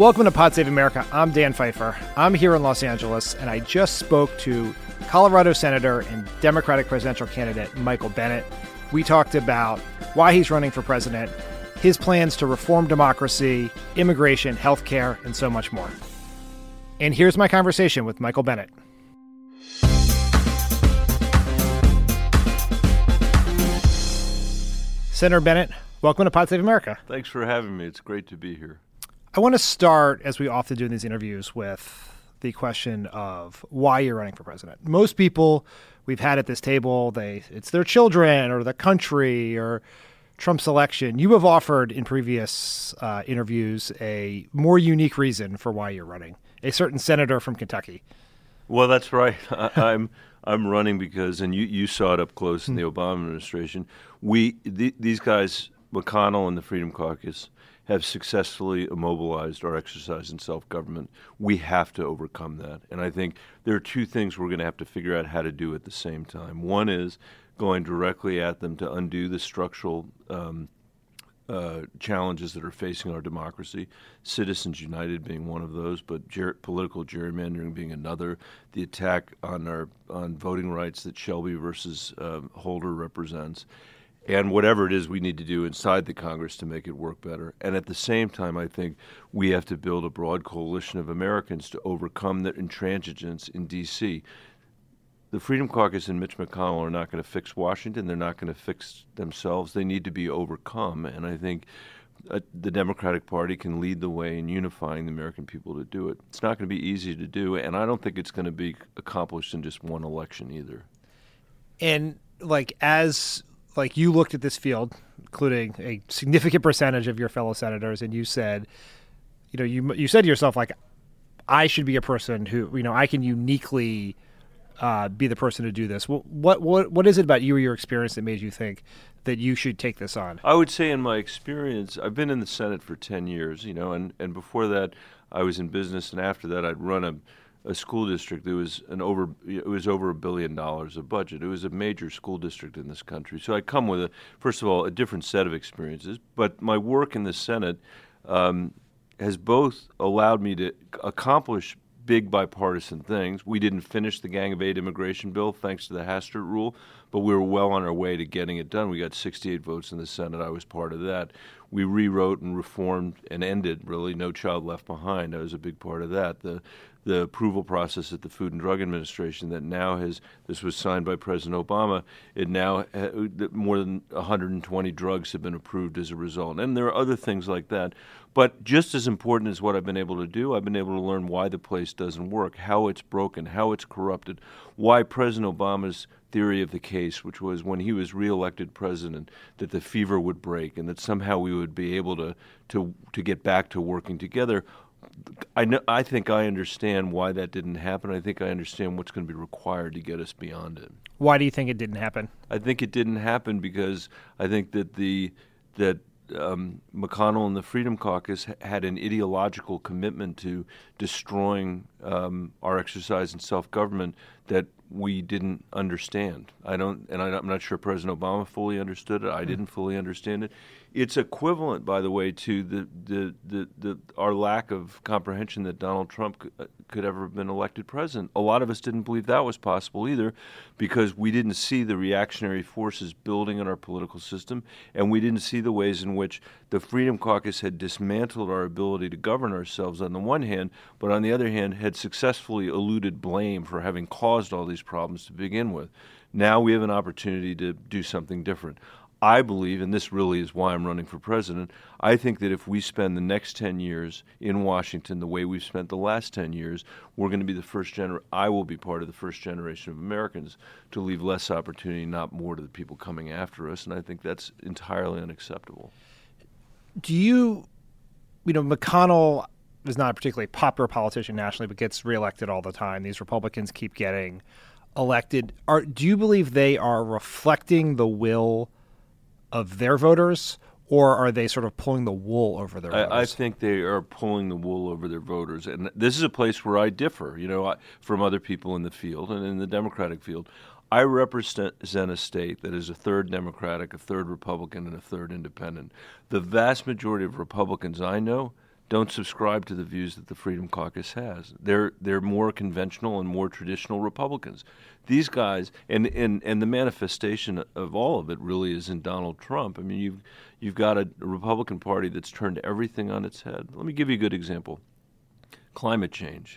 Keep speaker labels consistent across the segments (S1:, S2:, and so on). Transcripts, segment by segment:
S1: Welcome to Pod Save America. I'm Dan Pfeiffer. I'm here in Los Angeles, and I just spoke to Colorado Senator and Democratic presidential candidate Michael Bennet. We talked about why he's running for president, his plans to reform democracy, immigration, healthcare, and so much more. And here's my conversation with Michael Bennet. Senator Bennet, welcome to Pod Save America.
S2: Thanks for having me. It's great to be here.
S1: I want to start, as we often do in these interviews, with the question of why you're running for president. Most people we've had at this table, it's their children or the country or Trump's election. You have offered in previous interviews a more unique reason for why you're running, a certain senator from Kentucky.
S2: Well, that's right. I'm running because, and you saw it up close in the Obama administration, these guys, McConnell and the Freedom Caucus, have successfully immobilized our exercise in self-government. We have to overcome that. And I think there are two things we're going to have to figure out how to do at the same time. One is going directly at them to undo the structural challenges that are facing our democracy, Citizens United being one of those, but political gerrymandering being another, the attack on voting rights that Shelby versus Holder represents, and whatever it is we need to do inside the Congress to make it work better. And at the same time, I think we have to build a broad coalition of Americans to overcome the intransigence in D.C. The Freedom Caucus and Mitch McConnell are not going to fix Washington. They're not going to fix themselves. They need to be overcome. And I think the Democratic Party can lead the way in unifying the American people to do it. It's not going to be easy to do, and I don't think it's going to be accomplished in just one election either. And
S1: you looked at this field, including a significant percentage of your fellow senators, and you said, you said to yourself, I should be a person who, I can uniquely be the person to do this. What is it about you or your experience that made you think that you should take this on?
S2: I would say in my experience, I've been in the Senate for 10 years, and before that I was in business, and after that I'd run a school district. It was over $1 billion of budget. It was a major school district in this country. So I come with first of all, a different set of experiences. But my work in the Senate has both allowed me to accomplish big bipartisan things. We didn't finish the Gang of Eight immigration bill thanks to the Hastert rule, but we were well on our way to getting it done. We got 68 votes in the Senate. I was part of that. We rewrote and reformed and ended, really, No Child Left Behind. I was a big part of that. The approval process at the Food and Drug Administration that now this was signed by President Obama, it now, more than 120 drugs have been approved as a result. And there are other things like that. But just as important as what I've been able to do, I've been able to learn why the place doesn't work, how it's broken, how it's corrupted, why President Obama's theory of the case, which was when he was reelected president, that the fever would break and that somehow we would be able to get back to working together. I think I understand why that didn't happen. I think I understand what's going to be required to get us beyond it.
S1: Why do you think it didn't happen?
S2: I think it didn't happen because I think that McConnell and the Freedom Caucus had an ideological commitment to destroying our exercise in self-government that we didn't understand. I'm not sure President Obama fully understood it. I didn't fully understand it. It's equivalent, by the way, to our lack of comprehension that Donald Trump could ever have been elected president. A lot of us didn't believe that was possible either, because we didn't see the reactionary forces building in our political system, and we didn't see the ways in which the Freedom Caucus had dismantled our ability to govern ourselves on the one hand, but on the other hand had successfully eluded blame for having caused all these problems to begin with. Now we have an opportunity to do something different. I believe, and this really is why I'm running for president, I think that if we spend the next 10 years in Washington the way we've spent the last 10 years, we're going to be I will be part of the first generation of Americans to leave less opportunity, not more, to the people coming after us, and I think that's entirely unacceptable.
S1: McConnell is not a particularly popular politician nationally, but gets reelected all the time. These Republicans keep getting elected. Do you believe they are reflecting the will of their voters, or are they sort of pulling the wool over their voters?
S2: I think they are pulling the wool over their voters. And this is a place where I differ, from other people in the field and in the Democratic field. I represent a state that is a third Democratic, a third Republican, and a third Independent. The vast majority of Republicans I know don't subscribe to the views that the Freedom Caucus has. They're more conventional and more traditional Republicans. These guys, and the manifestation of all of it really is in Donald Trump. I mean, you've got a Republican Party that's turned everything on its head. Let me give you a good example. Climate change.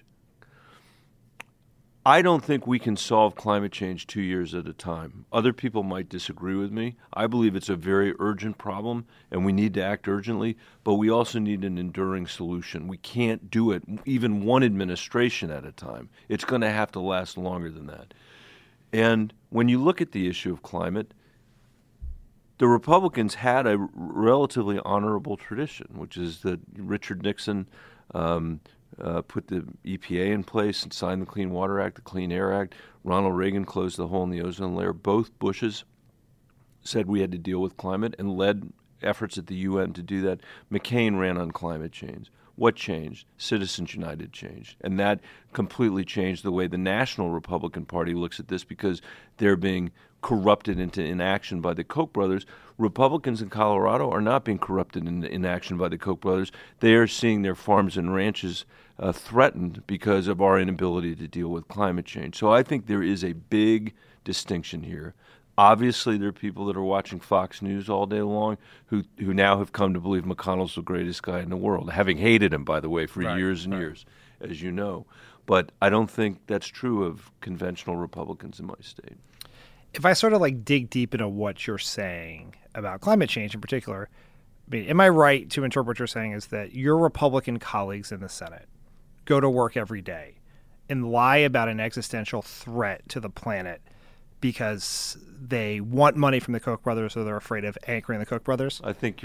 S2: I don't think we can solve climate change 2 years at a time. Other people might disagree with me. I believe it's a very urgent problem, and we need to act urgently, but we also need an enduring solution. We can't do it even one administration at a time. It's going to have to last longer than that. And when you look at the issue of climate, the Republicans had a relatively honorable tradition, which is that Richard Nixon put the EPA in place and signed the Clean Water Act, the Clean Air Act. Ronald Reagan closed the hole in the ozone layer. Both Bushes said we had to deal with climate and led efforts at the UN to do that. McCain ran on climate change. What changed? Citizens United changed. And that completely changed the way the National Republican Party looks at this because they're being corrupted into inaction by the Koch brothers. Republicans in Colorado are not being corrupted into inaction by the Koch brothers. They are seeing their farms and ranches threatened because of our inability to deal with climate change. So I think there is a big distinction here. Obviously, there are people that are watching Fox News all day long who now have come to believe McConnell's the greatest guy in the world, having hated him, by the way, for years and years, as you know. But I don't think that's true of conventional Republicans in my state.
S1: If I sort of like dig deep into what you're saying about climate change in particular, I mean, am I right to interpret what you're saying is that your Republican colleagues in the Senate go to work every day and lie about an existential threat to the planet because they want money from the Koch brothers or they're afraid of anchoring the Koch brothers?
S2: I think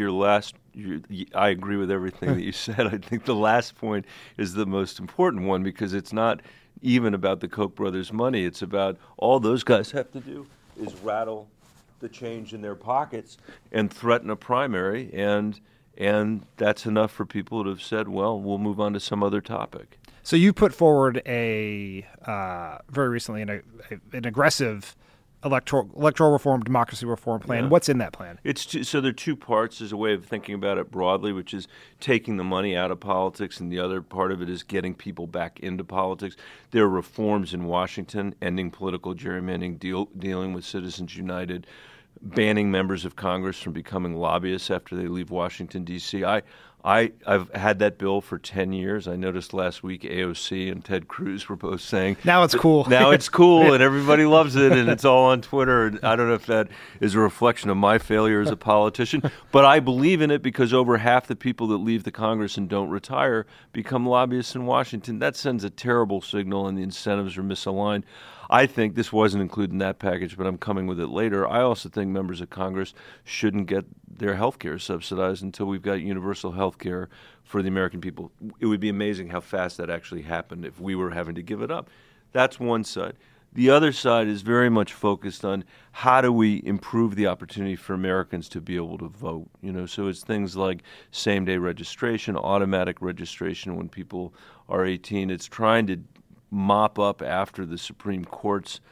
S2: I agree with everything that you said. I think the last point is the most important one because it's not even about the Koch brothers' money. It's about all those guys have to do is rattle the change in their pockets and threaten a primary, and that's enough for people to have said, well, we'll move on to some other topic.
S1: So you put forward very recently an aggressive electoral reform, democracy reform plan. Yeah. What's in that plan?
S2: So there are two parts. There's a way of thinking about it broadly, which is taking the money out of politics, and the other part of it is getting people back into politics. There are reforms in Washington, ending political gerrymandering, dealing with Citizens United, banning members of Congress from becoming lobbyists after they leave Washington, D.C. I've had that bill for 10 years. I noticed last week AOC and Ted Cruz were both saying
S1: now it's cool.
S2: Now it's cool and everybody loves it and it's all on Twitter. And I don't know if that is a reflection of my failure as a politician, but I believe in it because over half the people that leave the Congress and don't retire become lobbyists in Washington. That sends a terrible signal and the incentives are misaligned. I think this wasn't included in that package, but I'm coming with it later. I also think members of Congress shouldn't get their health care subsidized until we've got universal health care for the American people. It would be amazing how fast that actually happened if we were having to give it up. That's one side. The other side is very much focused on how do we improve the opportunity for Americans to be able to vote. So it's things like same-day registration, automatic registration when people are 18. It's trying to mop up after the Supreme Court's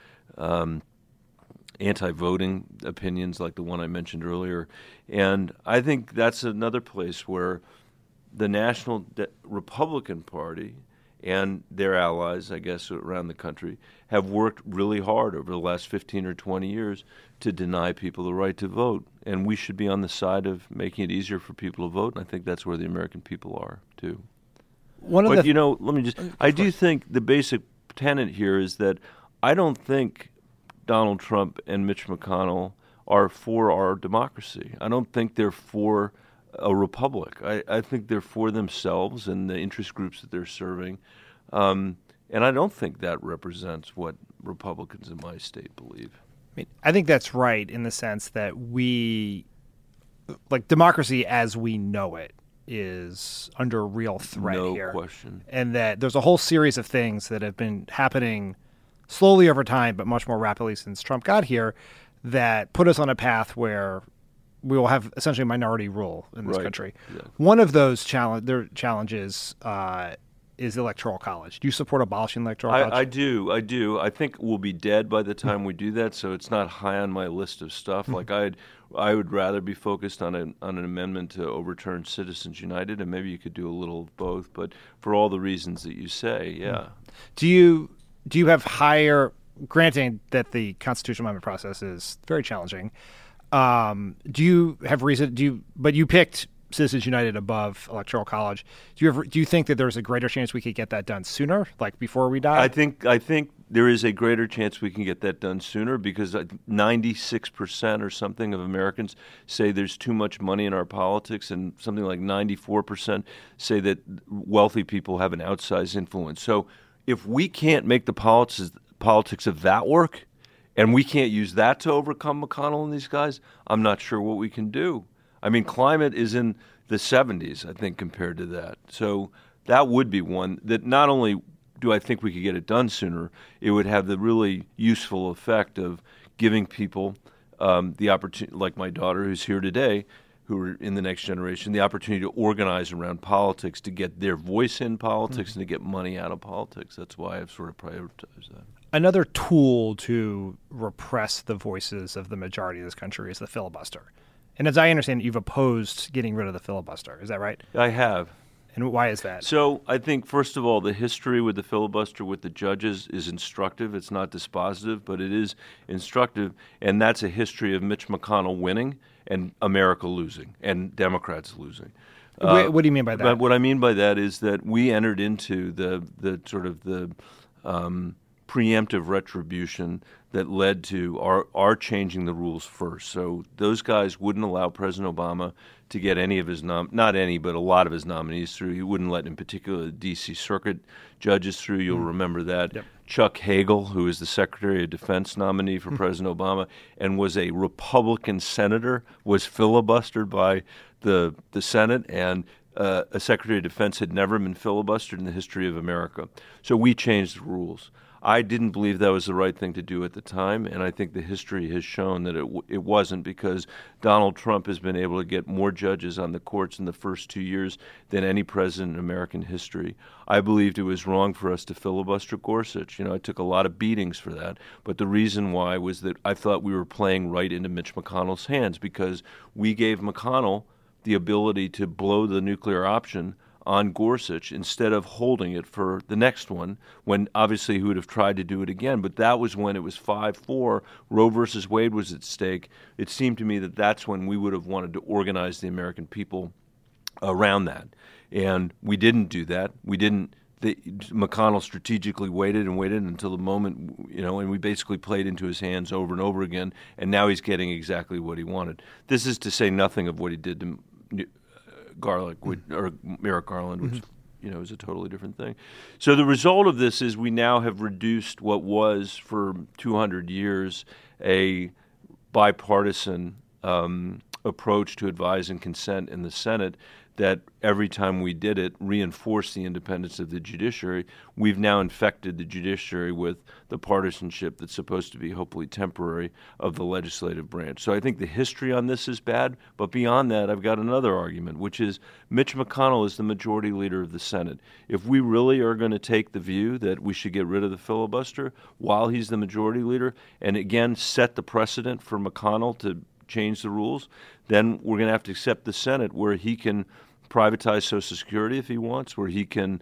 S2: anti-voting opinions like the one I mentioned earlier. And I think that's another place where the National Republican Party and their allies, I guess, around the country, have worked really hard over the last 15 or 20 years to deny people the right to vote. And we should be on the side of making it easier for people to vote, and I think that's where the American people are, too. I do think the basic tenet here is that I don't think Donald Trump and Mitch McConnell are for our democracy. I don't think they're for a republic. I think they're for themselves and the interest groups that they're serving. And I don't think that represents what Republicans in my state believe.
S1: I think that's right in the sense that democracy as we know it is under real threat here.
S2: No question.
S1: And that there's a whole series of things that have been happening slowly over time, but much more rapidly since Trump got here, that put us on a path where we will have essentially minority rule in this country. Yeah. One of those challenges is the Electoral College. Do you support abolishing the Electoral College?
S2: I do. I think we'll be dead by the time we do that, so it's not high on my list of stuff. Like I would rather be focused on an amendment to overturn Citizens United, and maybe you could do a little of both. But for all the reasons that you say, yeah.
S1: Do you have higher? Granting that the constitutional amendment process is very challenging, do you have reason? But you picked Citizens United above Electoral College. Do you think that there's a greater chance we could get that done sooner, like before we die?
S2: I think there is a greater chance we can get that done sooner because 96% or something of Americans say there's too much money in our politics, and something like 94% say that wealthy people have an outsized influence. So if we can't make the politics of that work, and we can't use that to overcome McConnell and these guys, I'm not sure what we can do. I mean, climate is in the 70s, I think, compared to that. So that would be one that not only do I think we could get it done sooner, it would have the really useful effect of giving people the opportunity, like my daughter who's here today, who are in the next generation, the opportunity to organize around politics, to get their voice in politics, and to get money out of politics. That's why I've sort of prioritized that.
S1: Another tool to repress the voices of the majority of this country is the filibuster. And as I understand it, you've opposed getting rid of the filibuster. Is that right?
S2: I have.
S1: And why is that?
S2: So I think, first of all, the history with the filibuster with the judges is instructive. It's not dispositive, but it is instructive. And that's a history of Mitch McConnell winning and America losing and Democrats losing.
S1: What do you mean by that?
S2: What I mean by that is that we entered into the sort of the preemptive retribution that led to our changing the rules first. So those guys wouldn't allow President Obama to get any of his not any, but a lot of his nominees through. He wouldn't let, in particular, the D.C. Circuit judges through. You'll remember that. Yep. Chuck Hagel, who is the Secretary of Defense nominee for President Obama and was a Republican senator, was filibustered by the Senate, and a Secretary of Defense had never been filibustered in the history of America. So we changed the rules. I didn't believe that was the right thing to do at the time, and I think the history has shown that it wasn't, because Donald Trump has been able to get more judges on the courts in the first 2 years than any president in American history. I believed it was wrong for us to filibuster Gorsuch. I took a lot of beatings for that, but the reason why was that I thought we were playing right into Mitch McConnell's hands, because we gave McConnell the ability to blow the nuclear option on Gorsuch instead of holding it for the next one, when obviously he would have tried to do it again. But that was when it was 5-4. Roe versus Wade was at stake. It seemed to me that that's when we would have wanted to organize the American people around that. And we didn't do that. McConnell strategically waited until the moment, and we basically played into his hands over and over again, and now he's getting exactly what he wanted. This is to say nothing of what he did to Merrick Garland, which is a totally different thing. So the result of this is we now have reduced what was for 200 years a bipartisan approach to advise and consent in the Senate that every time we did it reinforced the independence of the judiciary. We've now infected the judiciary with the partisanship that's supposed to be hopefully temporary of the legislative branch. So I think the history on this is bad, but beyond that, I've got another argument, which is Mitch McConnell is the majority leader of the Senate. If we really are going to take the view that we should get rid of the filibuster while he's the majority leader, and again set the precedent for McConnell to change the rules, then we're going to have to accept the Senate, where he can privatize Social Security if he wants, where he can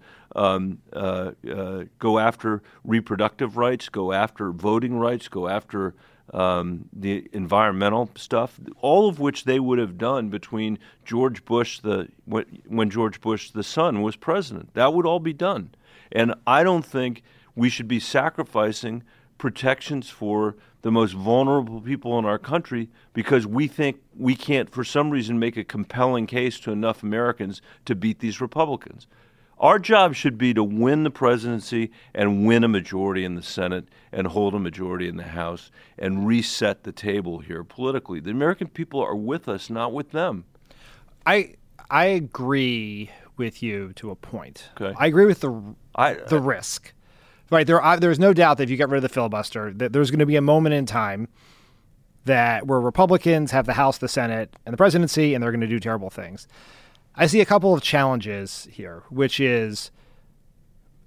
S2: go after reproductive rights, go after voting rights, go after the environmental stuff, all of which they would have done between George Bush, when George Bush the son was president. That would all be done. And I don't think we should be sacrificing protections for the most vulnerable people in our country because we think we can't, for some reason, make a compelling case to enough Americans to beat these Republicans. Our job should be to win the presidency and win a majority in the Senate and hold a majority in the House and reset the table here politically. The American people are with us, not with them.
S1: I agree with you to a point.
S2: Okay.
S1: I agree with the risk. Right, there's no doubt that if you get rid of the filibuster, that there's going to be a moment in time where Republicans have the House, the Senate, and the presidency, and they're going to do terrible things. I see a couple of challenges here, which is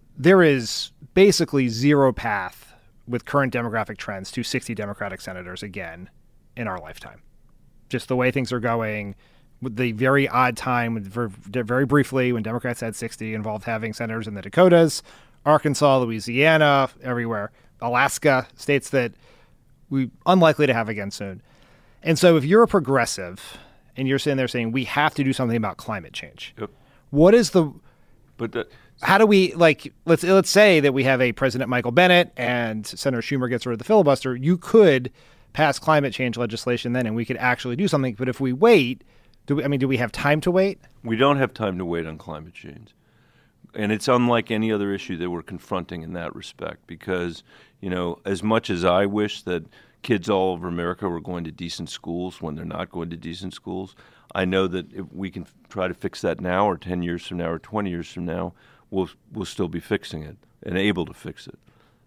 S1: there is basically zero path with current demographic trends to 60 Democratic senators again in our lifetime. Just the way things are going, with the very odd time, very briefly, when Democrats had 60, involved having senators in the Dakotas, Arkansas, Louisiana, everywhere, Alaska, states that we're unlikely to have again soon. And so if you're a progressive and you're sitting there saying we have to do something about climate change,
S2: Yep.
S1: what is the...
S2: But
S1: how do we, like, let's say that we have a President Michael Bennet and Senator Schumer gets rid of the filibuster. You could pass climate change legislation then and we could actually do something. But if we wait, do we have time to wait?
S2: We don't have time to wait on climate change. And it's unlike any other issue that we're confronting in that respect because, as much as I wish that kids all over America were going to decent schools when they're not going to decent schools, I know that if we can try to fix that now or 10 years from now or 20 years from now, we'll still be fixing it and able to fix it.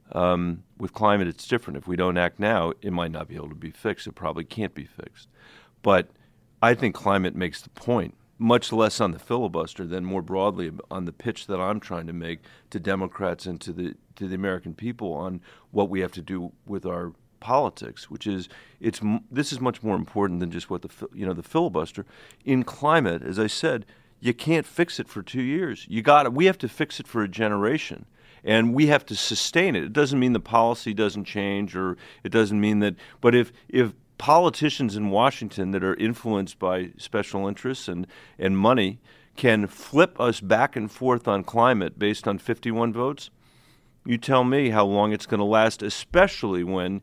S2: With climate, it's different. If we don't act now, it might not be able to be fixed. It probably can't be fixed. But I think climate makes the point, much less on the filibuster than more broadly on the pitch that I'm trying to make to Democrats and to the American people on what we have to do with our politics, which is this is much more important than just what the filibuster. In climate, as I said, you can't fix it for 2 years. We have to fix it for a generation, and we have to sustain it. It doesn't mean the policy doesn't change, or it doesn't mean that. But if politicians in Washington that are influenced by special interests and money can flip us back and forth on climate based on 51 votes, you tell me how long it's going to last, especially when.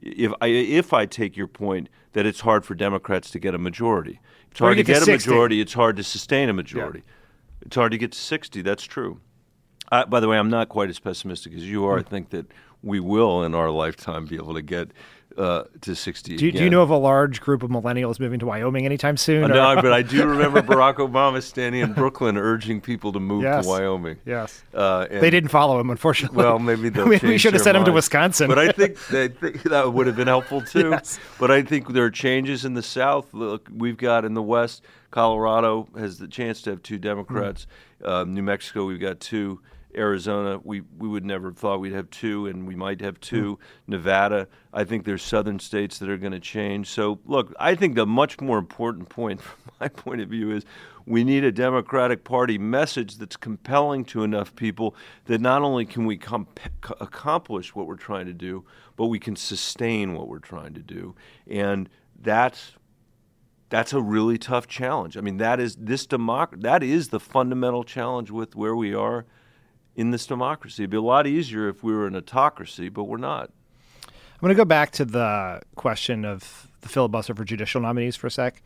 S2: If I take your point that it's hard for Democrats to get a majority. It's hard to get a majority. It's hard to sustain a majority. Yeah. It's hard to get to 60. That's true. By the way, I'm not quite as pessimistic as you are. I think that we will, in our lifetime, be able to get to 60
S1: again. Do you know of a large group of millennials moving to Wyoming anytime soon?
S2: No, but I do remember Barack Obama standing in Brooklyn urging people to move to Wyoming.
S1: Yes. They didn't follow him, unfortunately.
S2: Well, maybe they'll change
S1: we should have sent him to Wisconsin.
S2: But I think that would have been helpful, too.
S1: Yes.
S2: But I think there are changes in the South. Look, we've got in the West, Colorado has the chance to have 2 Democrats. New Mexico, we've got 2. Arizona, we would never have thought we'd have 2, and we might have 2. Nevada, I think there's southern states that are going to change. So, look, I think the much more important point from my point of view is we need a Democratic Party message that's compelling to enough people that not only can we accomplish what we're trying to do, but we can sustain what we're trying to do. And that's a really tough challenge. I mean, that is the fundamental challenge with where we are in this democracy. It'd be a lot easier if we were an autocracy, but we're not.
S1: I'm going to go back to the question of the filibuster for judicial nominees for a sec.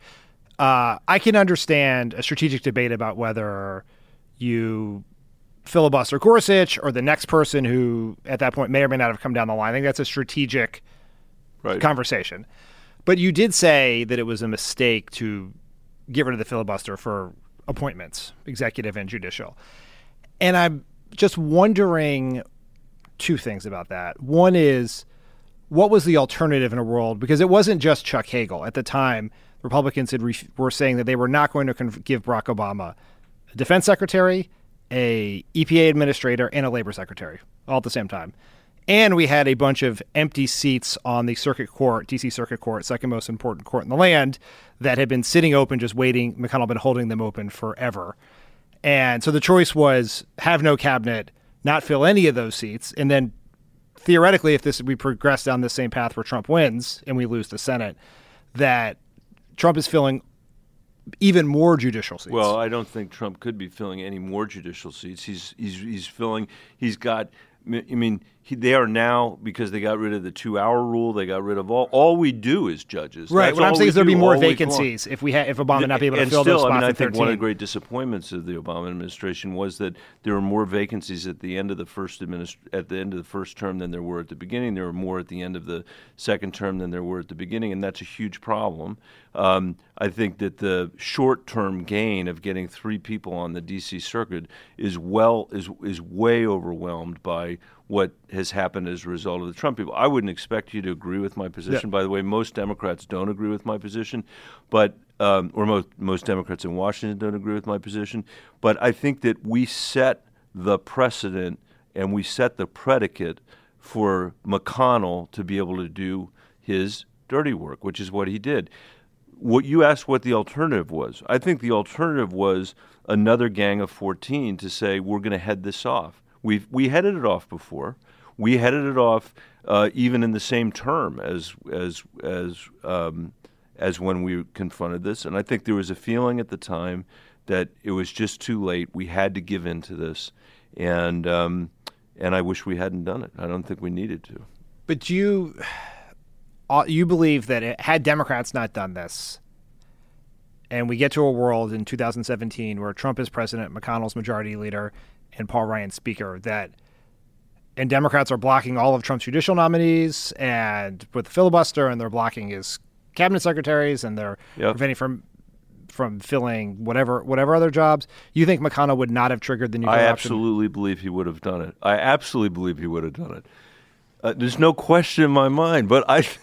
S1: I can understand a strategic debate about whether you filibuster Gorsuch or the next person who at that point may or may not have come down the line. I think that's a strategic conversation. But you did say that it was a mistake to get rid of the filibuster for appointments, executive and judicial. And I'm just wondering 2 things about that. One is, what was the alternative in a world? Because it wasn't just Chuck Hagel. At the time, Republicans were saying that they were not going to give Barack Obama a defense secretary, a EPA administrator, and a labor secretary all at the same time. And we had a bunch of empty seats on the circuit court, D.C. Circuit Court, second most important court in the land, that had been sitting open, just waiting. McConnell had been holding them open forever. And so the choice was have no cabinet, not fill any of those seats. And then theoretically, if we progress down the same path where Trump wins and we lose the Senate, that Trump is filling even more judicial seats.
S2: Well, I don't think Trump could be filling any more judicial seats. They are now, because they got rid of the 2-hour rule, they got rid of all we do is judges.
S1: Right. What I'm saying is there'd be more vacancies if Obama not be able to fill those spots.
S2: I think one of the great disappointments of the Obama administration was that there were more vacancies at the end of the first term than there were at the beginning. There were more at the end of the second term than there were at the beginning, and that's a huge problem. I think that the short-term gain of getting 3 people on the D.C. Circuit is way overwhelmed by what has happened as a result of the Trump people. I wouldn't expect you to agree with my position. Yeah. By the way, most Democrats don't agree with my position, but most Democrats in Washington don't agree with my position. But I think that we set the precedent and we set the predicate for McConnell to be able to do his dirty work, which is what he did. What you asked what the alternative was. I think the alternative was another Gang of 14 to say we're going to head this off. We headed it off before. We headed it off even in the same term as when we confronted this. And I think there was a feeling at the time that it was just too late. We had to give in to this, and I wish we hadn't done it. I don't think we needed to.
S1: But you believe that had Democrats not done this, and we get to a world in 2017 where Trump is president, McConnell's majority leader, and Paul Ryan speaker, and Democrats are blocking all of Trump's judicial nominees and with the filibuster, and they're blocking his cabinet secretaries, and they're preventing from filling whatever other jobs. You think McConnell would not have triggered the nuclear option?
S2: I absolutely believe he would have done it. I absolutely believe he would have done it. There's no question in my mind, but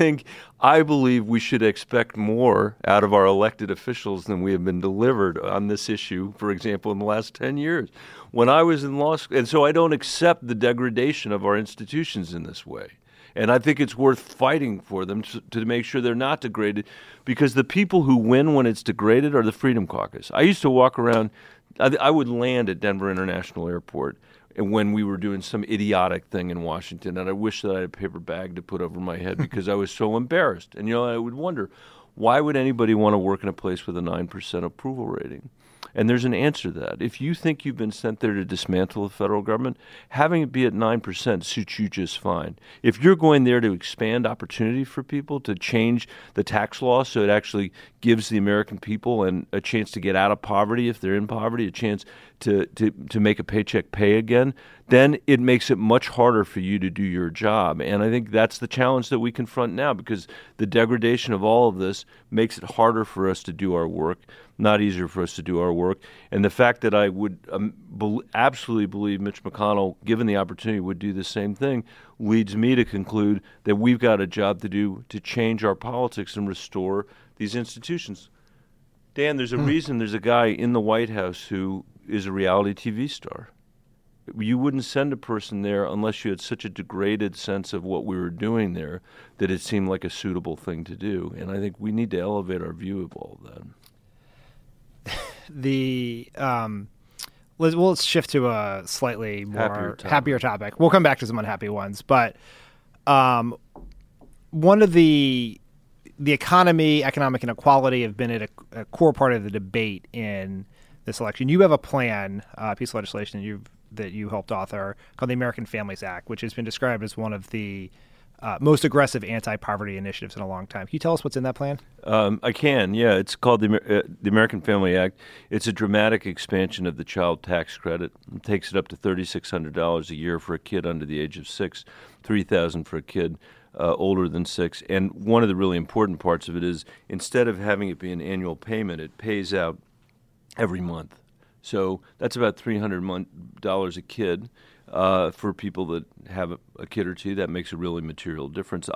S2: I believe we should expect more out of our elected officials than we have been delivered on this issue, for example, in the last 10 years. When I was in law school, and so I don't accept the degradation of our institutions in this way. And I think it's worth fighting for them to make sure they're not degraded, because the people who win when it's degraded are the Freedom Caucus. I used to walk around, I would land at Denver International Airport and when we were doing some idiotic thing in Washington, and I wish that I had a paper bag to put over my head because I was so embarrassed. And, I would wonder, why would anybody want to work in a place with a 9% approval rating? And there's an answer to that. If you think you've been sent there to dismantle the federal government, having it be at 9% suits you just fine. If you're going there to expand opportunity for people, to change the tax law so it actually gives the American people a chance to get out of poverty if they're in poverty, a chance to make a paycheck pay again, then it makes it much harder for you to do your job. And I think that's the challenge that we confront now, because the degradation of all of this makes it harder for us to do our work, not easier for us to do our work. And the fact that I would absolutely believe Mitch McConnell, given the opportunity, would do the same thing, leads me to conclude that we've got a job to do to change our politics and restore these institutions. Dan, there's a reason there's a guy in the White House who is a reality TV star. You wouldn't send a person there unless you had such a degraded sense of what we were doing there that it seemed like a suitable thing to do. And I think we need to elevate our view of all of that.
S1: Let's shift to a slightly more happier topic. We'll come back to some unhappy ones, but one of the economy, economic inequality have been at a core part of the debate in this election. You have a plan, piece of legislation that you helped author called the American Families Act, which has been described as one of the most aggressive anti-poverty initiatives in a long time. Can you tell us what's in that plan?
S2: I can, yeah. It's called the American Family Act. It's a dramatic expansion of the child tax credit. It takes it up to $3,600 a year for a kid under the age of 6, $3,000 for a kid older than 6. And one of the really important parts of it is, instead of having it be an annual payment, it pays out every month. So that's about $300 a kid for people that have a kid or two. That makes a really material difference.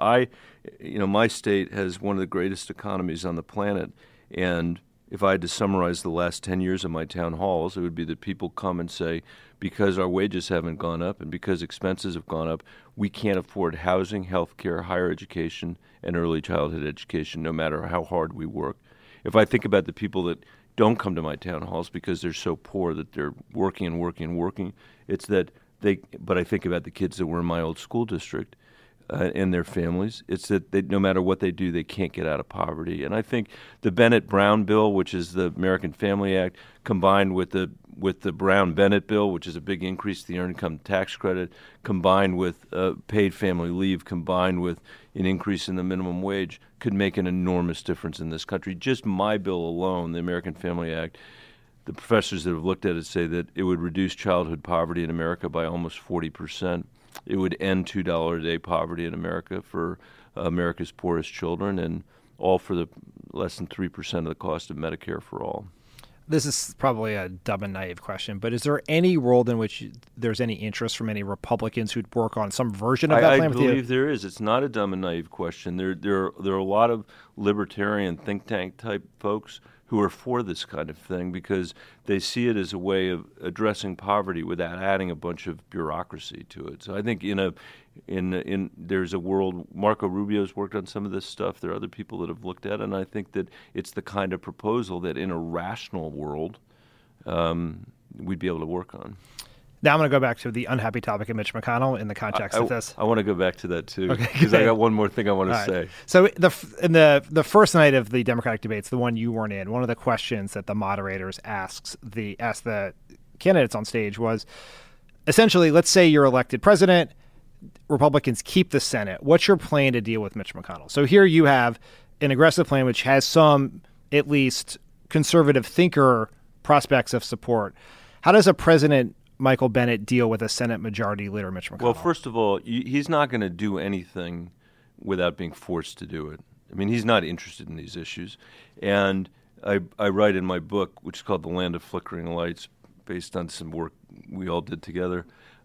S2: My state has one of the greatest economies on the planet, and if I had to summarize the last 10 years of my town halls, it would be that people come and say, because our wages haven't gone up and because expenses have gone up, we can't afford housing, health care, higher education, and early childhood education, no matter how hard we work. If I think about the people that don't come to my town halls because they're so poor that they're working and working and working, it's that but I think about the kids that were in my old school district and their families. It's that no matter what they do, they can't get out of poverty. And I think the Bennett-Brown bill, which is the American Family Act, combined with the Brown-Bennett bill, which is a big increase to the earned income tax credit, combined with paid family leave, combined with an increase in the minimum wage, could make an enormous difference in this country. Just my bill alone, the American Family Act, the professors that have looked at it say that it would reduce childhood poverty in America by almost 40%. It would end $2 a day poverty in America for America's poorest children, and all for the less than 3% of the cost of Medicare for all.
S1: This is probably a dumb and naive question, but is there any world in which there's any interest from any Republicans who'd work on some version of that plan?
S2: I believe there is. It's not a dumb and naive question. There are a lot of libertarian think tank type folks who are for this kind of thing because they see it as a way of addressing poverty without adding a bunch of bureaucracy to it. So I think there's a world. Marco Rubio's worked on some of this stuff. There are other people that have looked at it, and I think that it's the kind of proposal that in a rational world we'd be able to work on.
S1: Now I'm going to go back to the unhappy topic of Mitch McConnell in the context of this.
S2: I want to go back to that too, because I got one more thing I want to say.
S1: So in the first night of the Democratic debates, the one you weren't in, one of the questions that the moderators asked the candidates on stage was essentially, let's say you're elected president, Republicans keep the Senate. What's your plan to deal with Mitch McConnell? So here you have an aggressive plan which has some, at least, conservative thinker prospects of support. How does a president Michael Bennet deal with a Senate Majority Leader Mitch McConnell?
S2: Well, first of all, he's not going to do anything without being forced to do it. I mean, he's not interested in these issues. And I write in my book, which is called The Land of Flickering Lights, based on some work we all did together,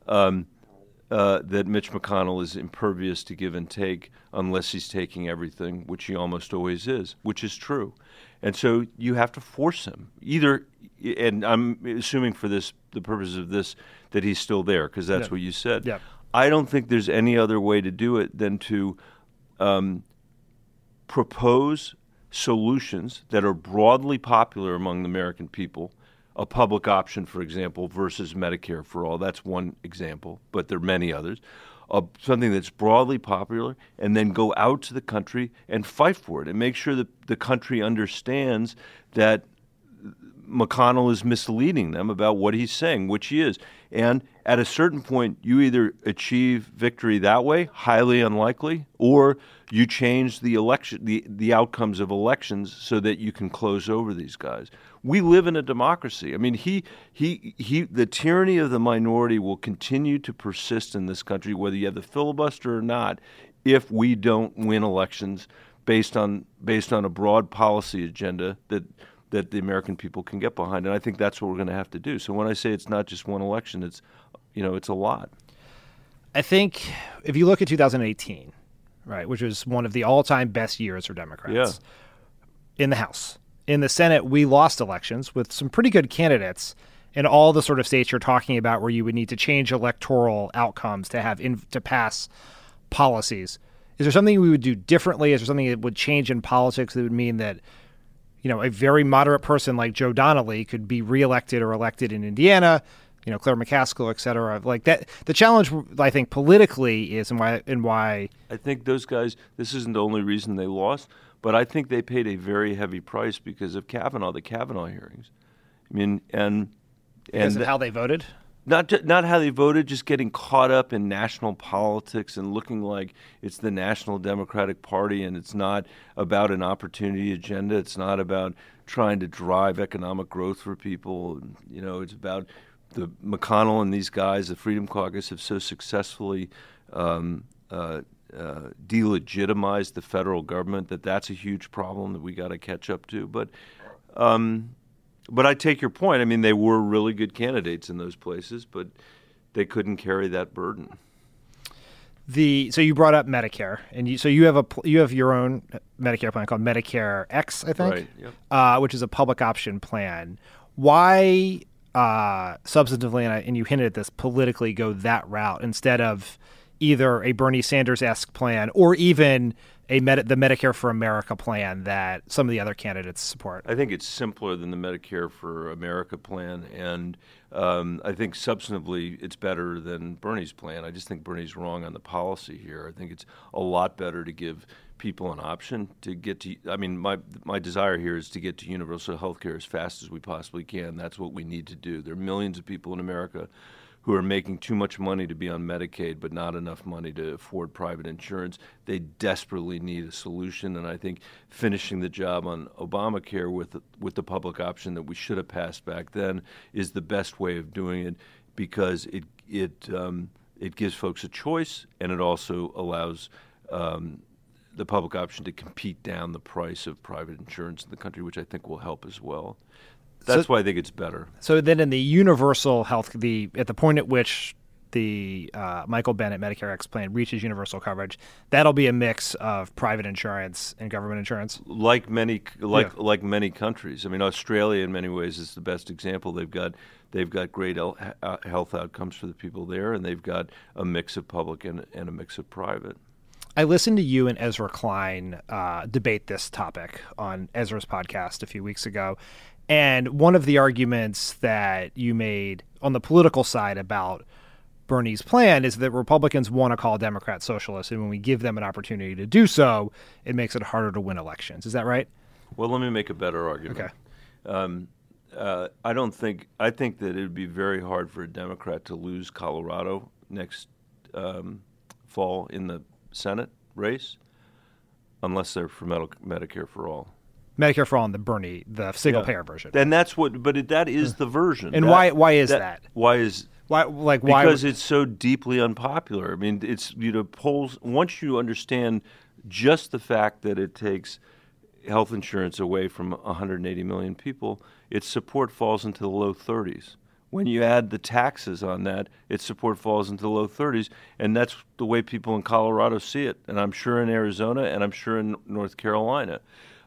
S2: that Mitch McConnell is impervious to give and take unless he's taking everything, which he almost always is, which is true. And so you have to force him. Either, and I'm assuming for the purposes of this, that he's still there, because that's what you said.
S1: Yeah.
S2: I don't think there's any other way to do it than to propose solutions that are broadly popular among the American people. A public option, for example, versus Medicare for all. That's one example, but there are many others. Something that's broadly popular, and then go out to the country and fight for it and make sure that the country understands that McConnell is misleading them about what he's saying, which he is. And at a certain point, you either achieve victory that way, highly unlikely, or you change the election, the outcomes of elections so that you can close over these guys. We live in a democracy. I mean, the tyranny of the minority will continue to persist in this country, whether you have the filibuster or not, if we don't win elections based on a broad policy agenda that the American people can get behind. And I think that's what we're going to have to do. So when I say it's not just one election, it's a lot.
S1: I think if you look at 2018, right, which was one of the all-time best years for Democrats in the House. In the Senate, we lost elections with some pretty good candidates in all the sort of states you're talking about where you would need to change electoral outcomes to pass policies. Is there something we would do differently? Is there something that would change in politics that would mean that a very moderate person like Joe Donnelly could be reelected or elected in Indiana, Claire McCaskill, et cetera? Like that, the challenge, I think, politically is and why
S2: I think those guys, this isn't the only reason they lost, but I think they paid a very heavy price because of the Kavanaugh hearings. I mean,
S1: because of how they voted?
S2: Not how they voted, just getting caught up in national politics and looking like it's the National Democratic Party and it's not about an opportunity agenda. It's not about trying to drive economic growth for people. It's about the McConnell and these guys, the Freedom Caucus, have so successfully delegitimized the federal government that's a huge problem that we got to catch up to. But I take your point. I mean, they were really good candidates in those places, but they couldn't carry that burden.
S1: So you brought up Medicare, and you have your own Medicare plan called Medicare X, I think,
S2: right? Yep.
S1: Which is a public option plan. Why substantively, and you hinted at this, politically go that route instead of either a Bernie Sanders-esque plan or even the Medicare for America plan that some of the other candidates support?
S2: I think it's simpler than the Medicare for America plan, and I think substantively it's better than Bernie's plan. I just think Bernie's wrong on the policy here. I think it's a lot better to give people an option to get to. I mean, my desire here is to get to universal health care as fast as we possibly can. That's what we need to do. There are millions of people in America who are making too much money to be on Medicaid but not enough money to afford private insurance. They desperately need a solution, and I think finishing the job on Obamacare with the public option that we should have passed back then is the best way of doing it, because it gives folks a choice, and it also allows the public option to compete down the price of private insurance in the country, which I think will help as well. That's why I think it's better.
S1: So then in the universal health, at the point at which the Michael Bennett Medicare X plan reaches universal coverage, that'll be a mix of private insurance and government insurance.
S2: Like many countries. I mean, Australia in many ways is the best example. They've got great health outcomes for the people there, and they've got a mix of public and a mix of private.
S1: I listened to you and Ezra Klein debate this topic on Ezra's podcast a few weeks ago. And one of the arguments that you made on the political side about Bernie's plan is that Republicans want to call Democrats socialists, and when we give them an opportunity to do so, it makes it harder to win elections. Is that right?
S2: Well, let me make a better argument.
S1: Okay.
S2: I think that it would be very hard for a Democrat to lose Colorado next fall in the Senate race unless they're for Medicare for all.
S1: Medicare for all and the single-payer version.
S2: And that's what, but that is the version.
S1: And why is that?
S2: Why? Because it's so deeply unpopular. I mean, it's polls. Once you understand just the fact that it takes health insurance away from 180 million people, its support falls into the low 30s. When you add the taxes on that, its support falls into the low 30s, and that's the way people in Colorado see it, and I'm sure in Arizona, and I'm sure in North Carolina.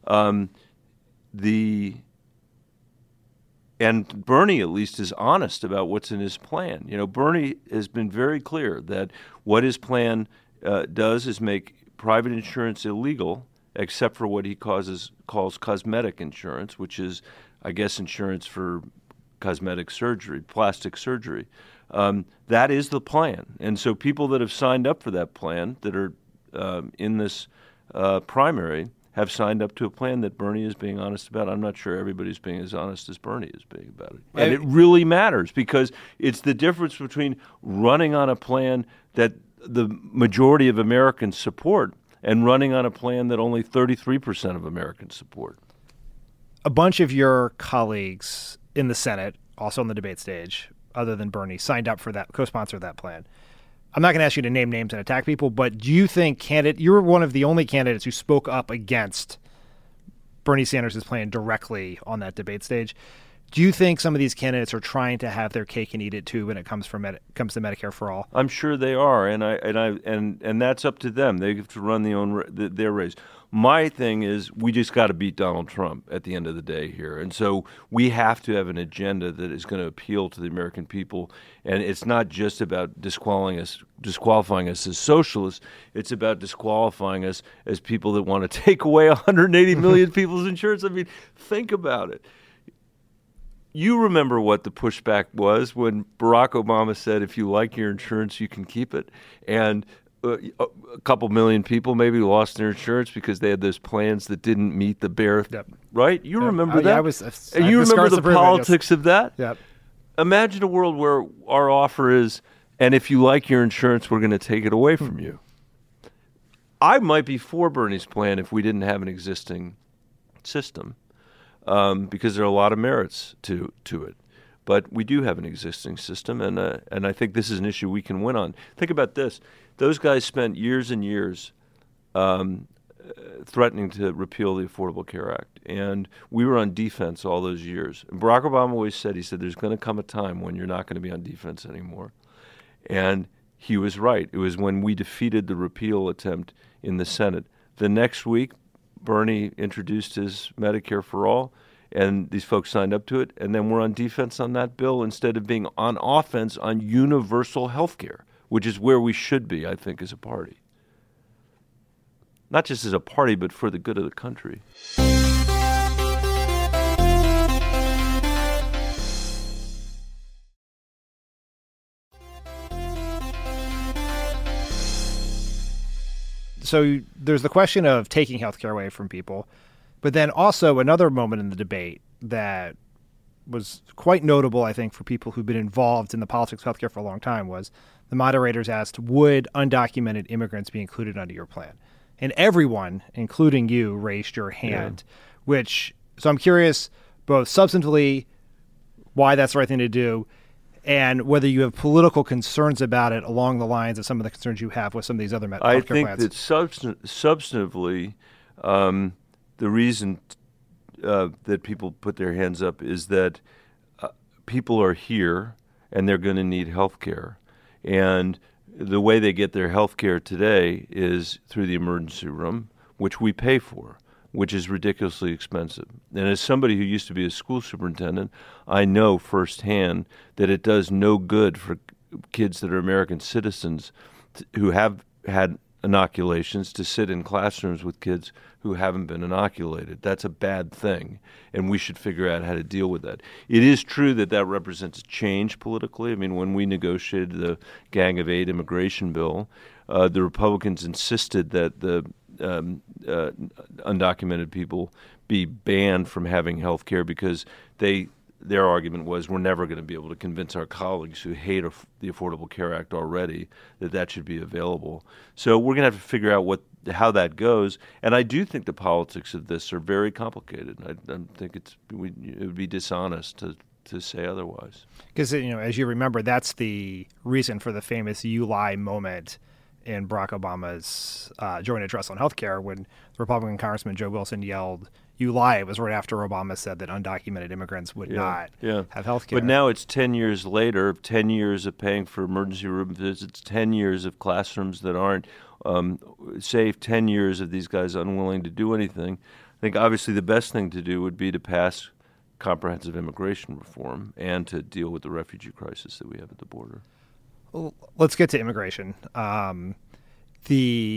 S2: And Bernie, at least, is honest about what's in his plan. Bernie has been very clear that what his plan does is make private insurance illegal, except for what he calls cosmetic insurance, which is, I guess, insurance for cosmetic surgery, plastic surgery. That is the plan. And so people that have signed up for that plan that are in this primary have signed up to a plan that Bernie is being honest about. I'm not sure everybody's being as honest as Bernie is being about it. And it really matters because it's the difference between running on a plan that the majority of Americans support and running on a plan that only 33% of Americans support.
S1: A bunch of your colleagues in the Senate, also on the debate stage, other than Bernie, signed up for that, co-sponsored that plan. I'm not going to ask you to name names and attack people, but do you think you were one of the only candidates who spoke up against Bernie Sanders' plan directly on that debate stage. Do you think some of these candidates are trying to have their cake and eat it too when it comes to Medicare for all?
S2: I'm sure they are, and that's up to them. They have to run their race. My thing is, we just got to beat Donald Trump at the end of the day here, and so we have to have an agenda that is going to appeal to the American people. And it's not just about disqualifying us as socialists. It's about disqualifying us as people that want to take away 180 million people's insurance. I mean, think about it. You remember what the pushback was when Barack Obama said, if you like your insurance, you can keep it. And a couple million people maybe lost their insurance because they had those plans that didn't meet the bare, right? You remember that?
S1: And
S2: you remember the politics of that?
S1: Yep.
S2: Imagine a world where our offer is, and if you like your insurance, we're going to take it away from you. I might be for Bernie's plan if we didn't have an existing system. Because there are a lot of merits to it. But we do have an existing system, and I think this is an issue we can win on. Think about this. Those guys spent years and years threatening to repeal the Affordable Care Act, and we were on defense all those years. And Barack Obama always said, there's going to come a time when you're not going to be on defense anymore. And he was right. It was when we defeated the repeal attempt in the Senate. The next week, Bernie introduced his Medicare for All, and these folks signed up to it, and then we're on defense on that bill instead of being on offense on universal health care, which is where we should be, I think, as a party. Not just as a party, but for the good of the country.
S1: So there's the question of taking healthcare away from people, but then also another moment in the debate that was quite notable, I think, for people who've been involved in the politics of healthcare for a long time was the moderators asked, would undocumented immigrants be included under your plan? And everyone, including you, raised your hand, so I'm curious both substantively why that's the right thing to do and whether you have political concerns about it along the lines of some of the concerns you have with some of these other healthcare plans.
S2: I think that substantively, the reason that people put their hands up is that people are here and they're going to need health care. And the way they get their health care today is through the emergency room, which we pay for, which is ridiculously expensive. And as somebody who used to be a school superintendent, I know firsthand that it does no good for kids that are American citizens who have had inoculations to sit in classrooms with kids who haven't been inoculated. That's a bad thing, and we should figure out how to deal with that. It is true that that represents a change politically. I mean, when we negotiated the Gang of Eight immigration bill, the Republicans insisted that the undocumented people be banned from having health care because their argument was we're never going to be able to convince our colleagues who hate the Affordable Care Act already that should be available. So we're going to have to figure out how that goes. And I do think the politics of this are very complicated. I think it would be dishonest to say otherwise.
S1: Because, as you remember, that's the reason for the famous "you lie" moment in Barack Obama's joint address on healthcare, when Republican Congressman Joe Wilson yelled, "You lie." It was right after Obama said that undocumented immigrants would not have health care.
S2: But now it's 10 years later, 10 years of paying for emergency room visits, 10 years of classrooms that aren't safe, 10 years of these guys unwilling to do anything. I think obviously the best thing to do would be to pass comprehensive immigration reform and to deal with the refugee crisis that we have at the border.
S1: Well, let's get to immigration. Do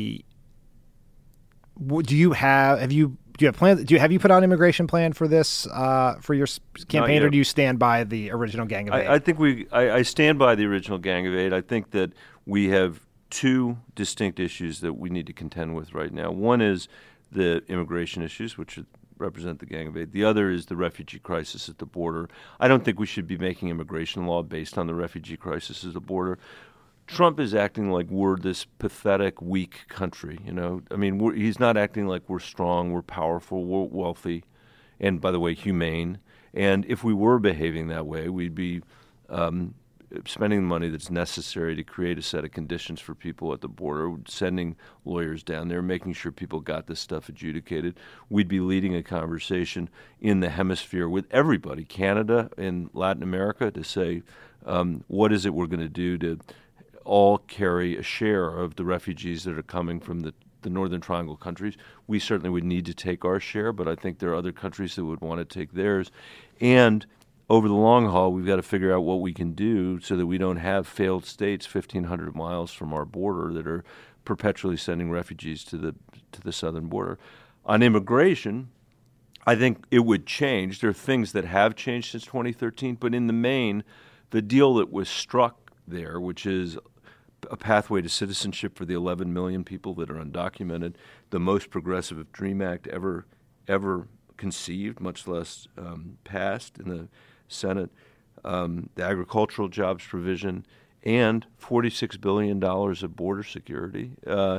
S1: you have plans? Have you put out an immigration plan for this for your campaign, or do you stand by the original Gang of Eight?
S2: I think I stand by the original Gang of Eight. I think that we have two distinct issues that we need to contend with right now. One is the immigration issues, which represent the Gang of Eight. The other is the refugee crisis at the border. I don't think we should be making immigration law based on the refugee crisis at the border. Trump is acting like we're this pathetic, weak country. I mean, he's not acting like we're strong, we're powerful, we're wealthy, and by the way, humane. And if we were behaving that way, we'd be spending the money that's necessary to create a set of conditions for people at the border, sending lawyers down there, making sure people got this stuff adjudicated. We'd be leading a conversation in the hemisphere with everybody, Canada and Latin America, to say, what is it we're going to do to all carry a share of the refugees that are coming from the Northern Triangle countries. We certainly would need to take our share, but I think there are other countries that would want to take theirs. And over the long haul, we've got to figure out what we can do so that we don't have failed states 1,500 miles from our border that are perpetually sending refugees to the southern border. On immigration, I think it would change. There are things that have changed since 2013, but in the main, the deal that was struck there, which is a pathway to citizenship for the 11 million people that are undocumented, the most progressive DREAM Act ever conceived, much less passed in the Senate, the agricultural jobs provision, and $46 billion of border security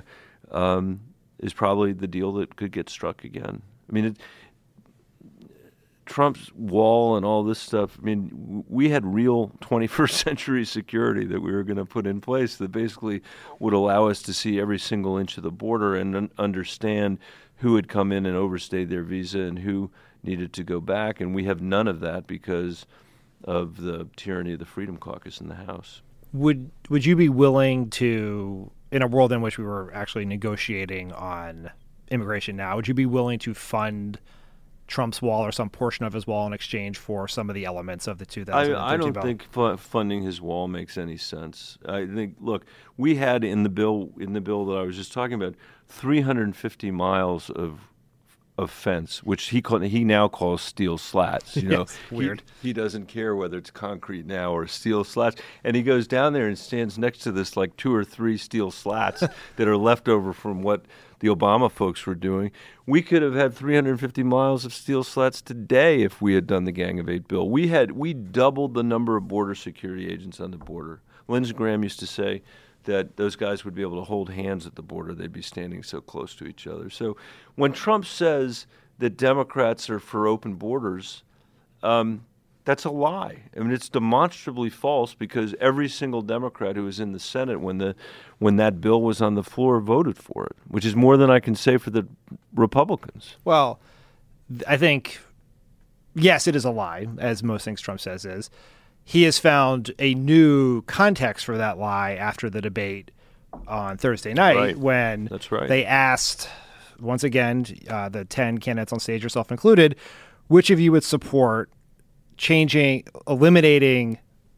S2: is probably the deal that could get struck again. I mean, Trump's wall and all this stuff, I mean, we had real 21st century security that we were going to put in place that basically would allow us to see every single inch of the border and understand who had come in and overstayed their visa and who needed to go back. And we have none of that because of the tyranny of the Freedom Caucus in the House.
S1: Would you be willing to, in a world in which we were actually negotiating on immigration now, would you be willing to fund Trump's wall or some portion of his wall in exchange for some of the elements of the 2013
S2: I don't
S1: bill?
S2: think funding his wall makes any sense. I think, look, we had in the bill that I was just talking about 350 miles of fence, which he now calls steel slats.
S1: Weird.
S2: He doesn't care whether it's concrete now or steel slats, and he goes down there and stands next to this like 2 or 3 steel slats that are left over from what the Obama folks were doing. We could have had 350 miles of steel slats today if we had done the Gang of Eight bill. We doubled the number of border security agents on the border. Lindsey Graham used to say that those guys would be able to hold hands at the border. They'd be standing so close to each other. So when Trump says that Democrats are for open borders, that's a lie. I mean, it's demonstrably false because every single Democrat who was in the Senate when that bill was on the floor voted for it, which is more than I can say for the Republicans.
S1: Well, I think, yes, it is a lie, as most things Trump says is. he has found a new context for that lie after the debate on Thursday night,
S2: Right.
S1: when
S2: That's right.
S1: they asked, once again, the 10 candidates on stage, yourself included, which of you would support eliminating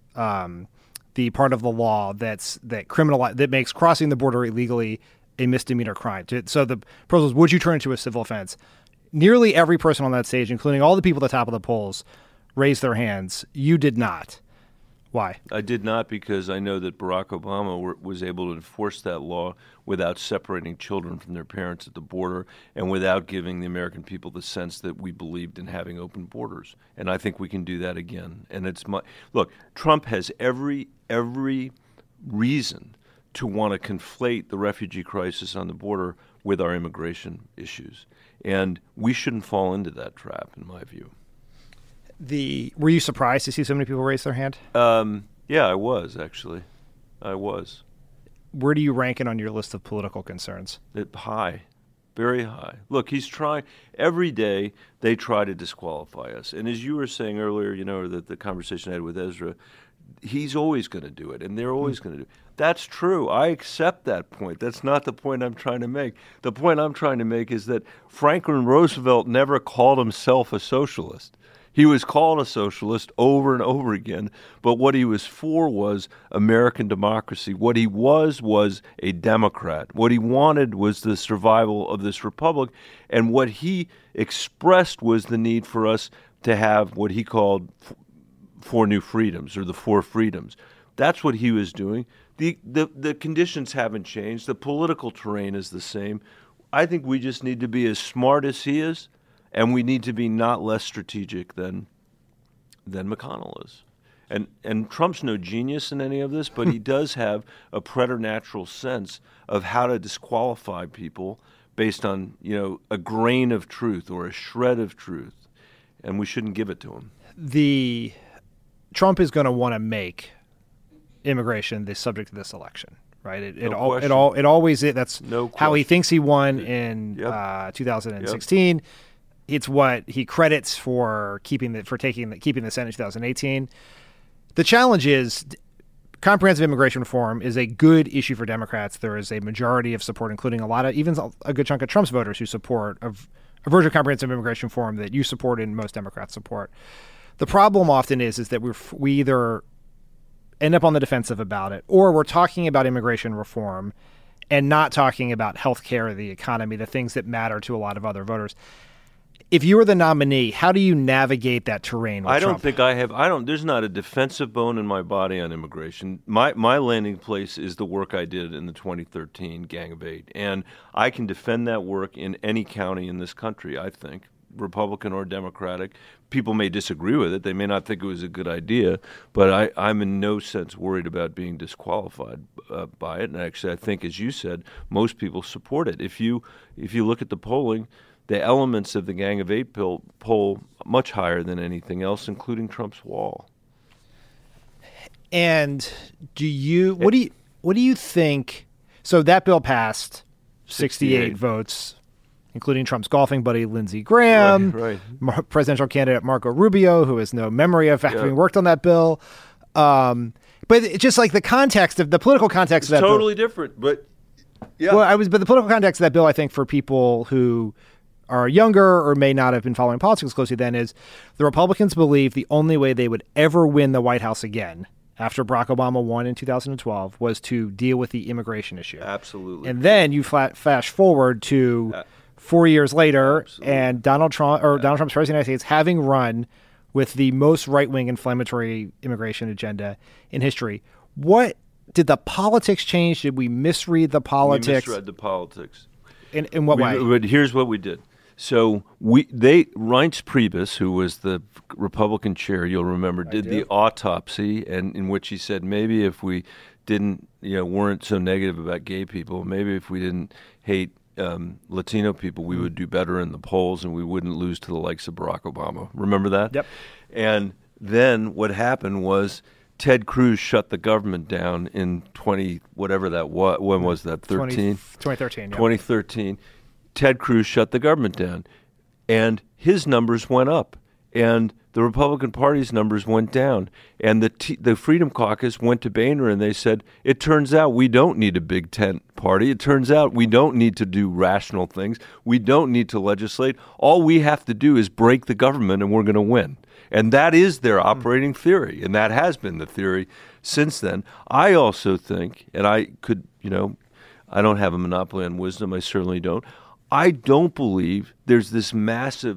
S1: the part of the law that makes crossing the border illegally a misdemeanor crime. So the proposal is, would you turn it into a civil offense? Nearly every person on that stage, including all the people at the top of the polls, raised their hands. You did not. Why?
S2: I did not, because I know that Barack Obama was able to enforce that law without separating children from their parents at the border and without giving the American people the sense that we believed in having open borders. And I think we can do that again. And look, Trump has every reason to want to conflate the refugee crisis on the border with our immigration issues. And we shouldn't fall into that trap, in my view.
S1: Were you surprised to see so many people raise their hand?
S2: Yeah, I was, actually. I was.
S1: Where do you rank it on your list of political concerns?
S2: High. Very high. Look, he's trying. Every day they try to disqualify us. And as you were saying earlier, that the conversation I had with Ezra, he's always going to do it, and they're always going to do it. That's true. I accept that point. That's not the point I'm trying to make. The point I'm trying to make is that Franklin Roosevelt never called himself a socialist. He was called a socialist over and over again, but what he was for was American democracy. What he was a Democrat. What he wanted was the survival of this republic, and what he expressed was the need for us to have what he called four new freedoms, or the four freedoms. That's what he was doing. The conditions haven't changed. The political terrain is the same. I think we just need to be as smart as he is, and we need to be not less strategic than McConnell is. And Trump's no genius in any of this, but he does have a preternatural sense of how to disqualify people based on, a grain of truth or a shred of truth, and we shouldn't give it to him.
S1: Trump is going to want to make immigration the subject of this election, right? It always is. That's how he thinks he won in 2016. Yep. It's what he credits for keeping the Senate in 2018. The challenge is comprehensive immigration reform is a good issue for Democrats. There is a majority of support, including even a good chunk of Trump's voters who support a version of comprehensive immigration reform that you support and most Democrats support. The problem often is that we either end up on the defensive about it, or we're talking about immigration reform and not talking about healthcare, the economy, the things that matter to a lot of other voters. If you were the nominee, how do you navigate that terrain with Trump?
S2: I don't think I have. There's not a defensive bone in my body on immigration. My landing place is the work I did in the 2013 Gang of Eight, and I can defend that work in any county in this country, I think, Republican or Democratic. People may disagree with it. They may not think it was a good idea, but I'm in no sense worried about being disqualified by it. And actually, I think, as you said, most people support it. If you look at the polling, the elements of the Gang of Eight poll much higher than anything else, including Trump's wall.
S1: And what do you think? So that bill passed 68 votes, including Trump's golfing buddy Lindsey Graham,
S2: right.
S1: Presidential candidate Marco Rubio, who has no memory of having worked on that bill. But it's just like the political context of that bill.
S2: It's totally different, but yeah.
S1: Well, but the political context of that bill, I think, for people who are younger or may not have been following politics closely then, is the Republicans believe the only way they would ever win the White House again after Barack Obama won in 2012 was to deal with the immigration issue.
S2: Absolutely.
S1: And then you flash forward to 4 years later, absolutely. And Donald Trump's president of the United States having run with the most right-wing inflammatory immigration agenda in history. What did the politics change? Did we misread the politics?
S2: We misread the politics.
S1: In what way?
S2: But here's what we did. So Reince Priebus, who was the Republican chair, you'll remember, did the autopsy, and in which he said maybe if we didn't, weren't so negative about gay people, maybe if we didn't hate Latino people, we would do better in the polls and we wouldn't lose to the likes of Barack Obama. Remember that?
S1: Yep.
S2: And then what happened was Ted Cruz shut the government down in 13?
S1: 2013. Yep.
S2: 2013. Ted Cruz shut the government down, and his numbers went up. and the Republican Party's numbers went down. And the Freedom Caucus went to Boehner and they said, it turns out we don't need a big tent party. It turns out we don't need to do rational things. We don't need to legislate. All we have to do is break the government and we're going to win. And that is their operating theory, and that has been the theory since then. I also think, and I could, I don't have a monopoly on wisdom, I certainly don't. I don't believe there was this massive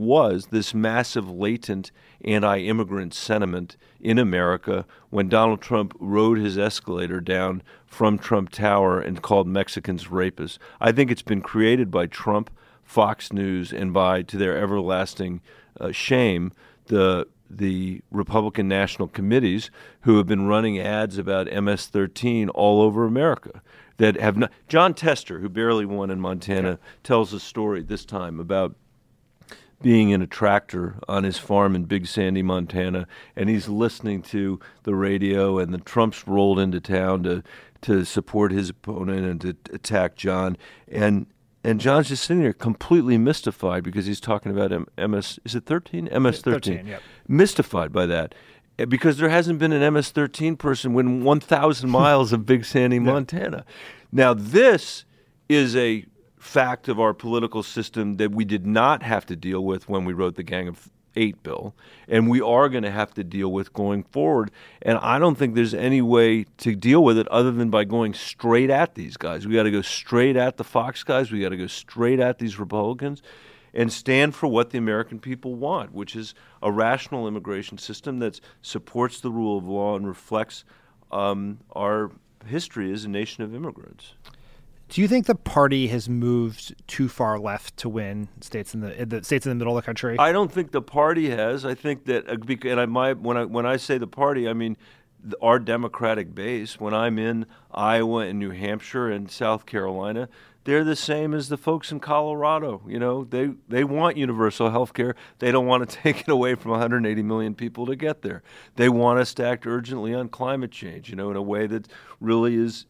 S2: latent anti-immigrant sentiment in America when Donald Trump rode his escalator down from Trump Tower and called Mexicans rapists. I think it's been created by Trump, Fox News, and to their everlasting shame, the Republican National Committees who have been running ads about MS-13 all over America that have not. John Tester, who barely won in Montana, tells a story this time about being in a tractor on his farm in Big Sandy, Montana, and he's listening to the radio, and the Trumps rolled into town to support his opponent and to attack John, and John's just sitting there completely mystified because he's talking about MS-13? MS-13.
S1: Yep.
S2: Mystified by that because there hasn't been an MS-13 person within 1,000 miles of Big Sandy, Montana. Now, this is a fact of our political system that we did not have to deal with when we wrote the Gang of Eight bill, and we are going to have to deal with going forward. And I don't think there's any way to deal with it other than by going straight at these guys. We got to go straight at the Fox guys. We got to go straight at these Republicans and stand for what the American people want, which is a rational immigration system that supports the rule of law and reflects our history as a nation of immigrants.
S1: Do you think the party has moved too far left to win states in the states in the middle of the country?
S2: I don't think the party has. I think that, when I say the party, I mean our Democratic base. When I'm in Iowa and New Hampshire and South Carolina, they're the same as the folks in Colorado. They want universal health care. They don't want to take it away from 180 million people to get there. They want us to act urgently on climate change, in a way that really is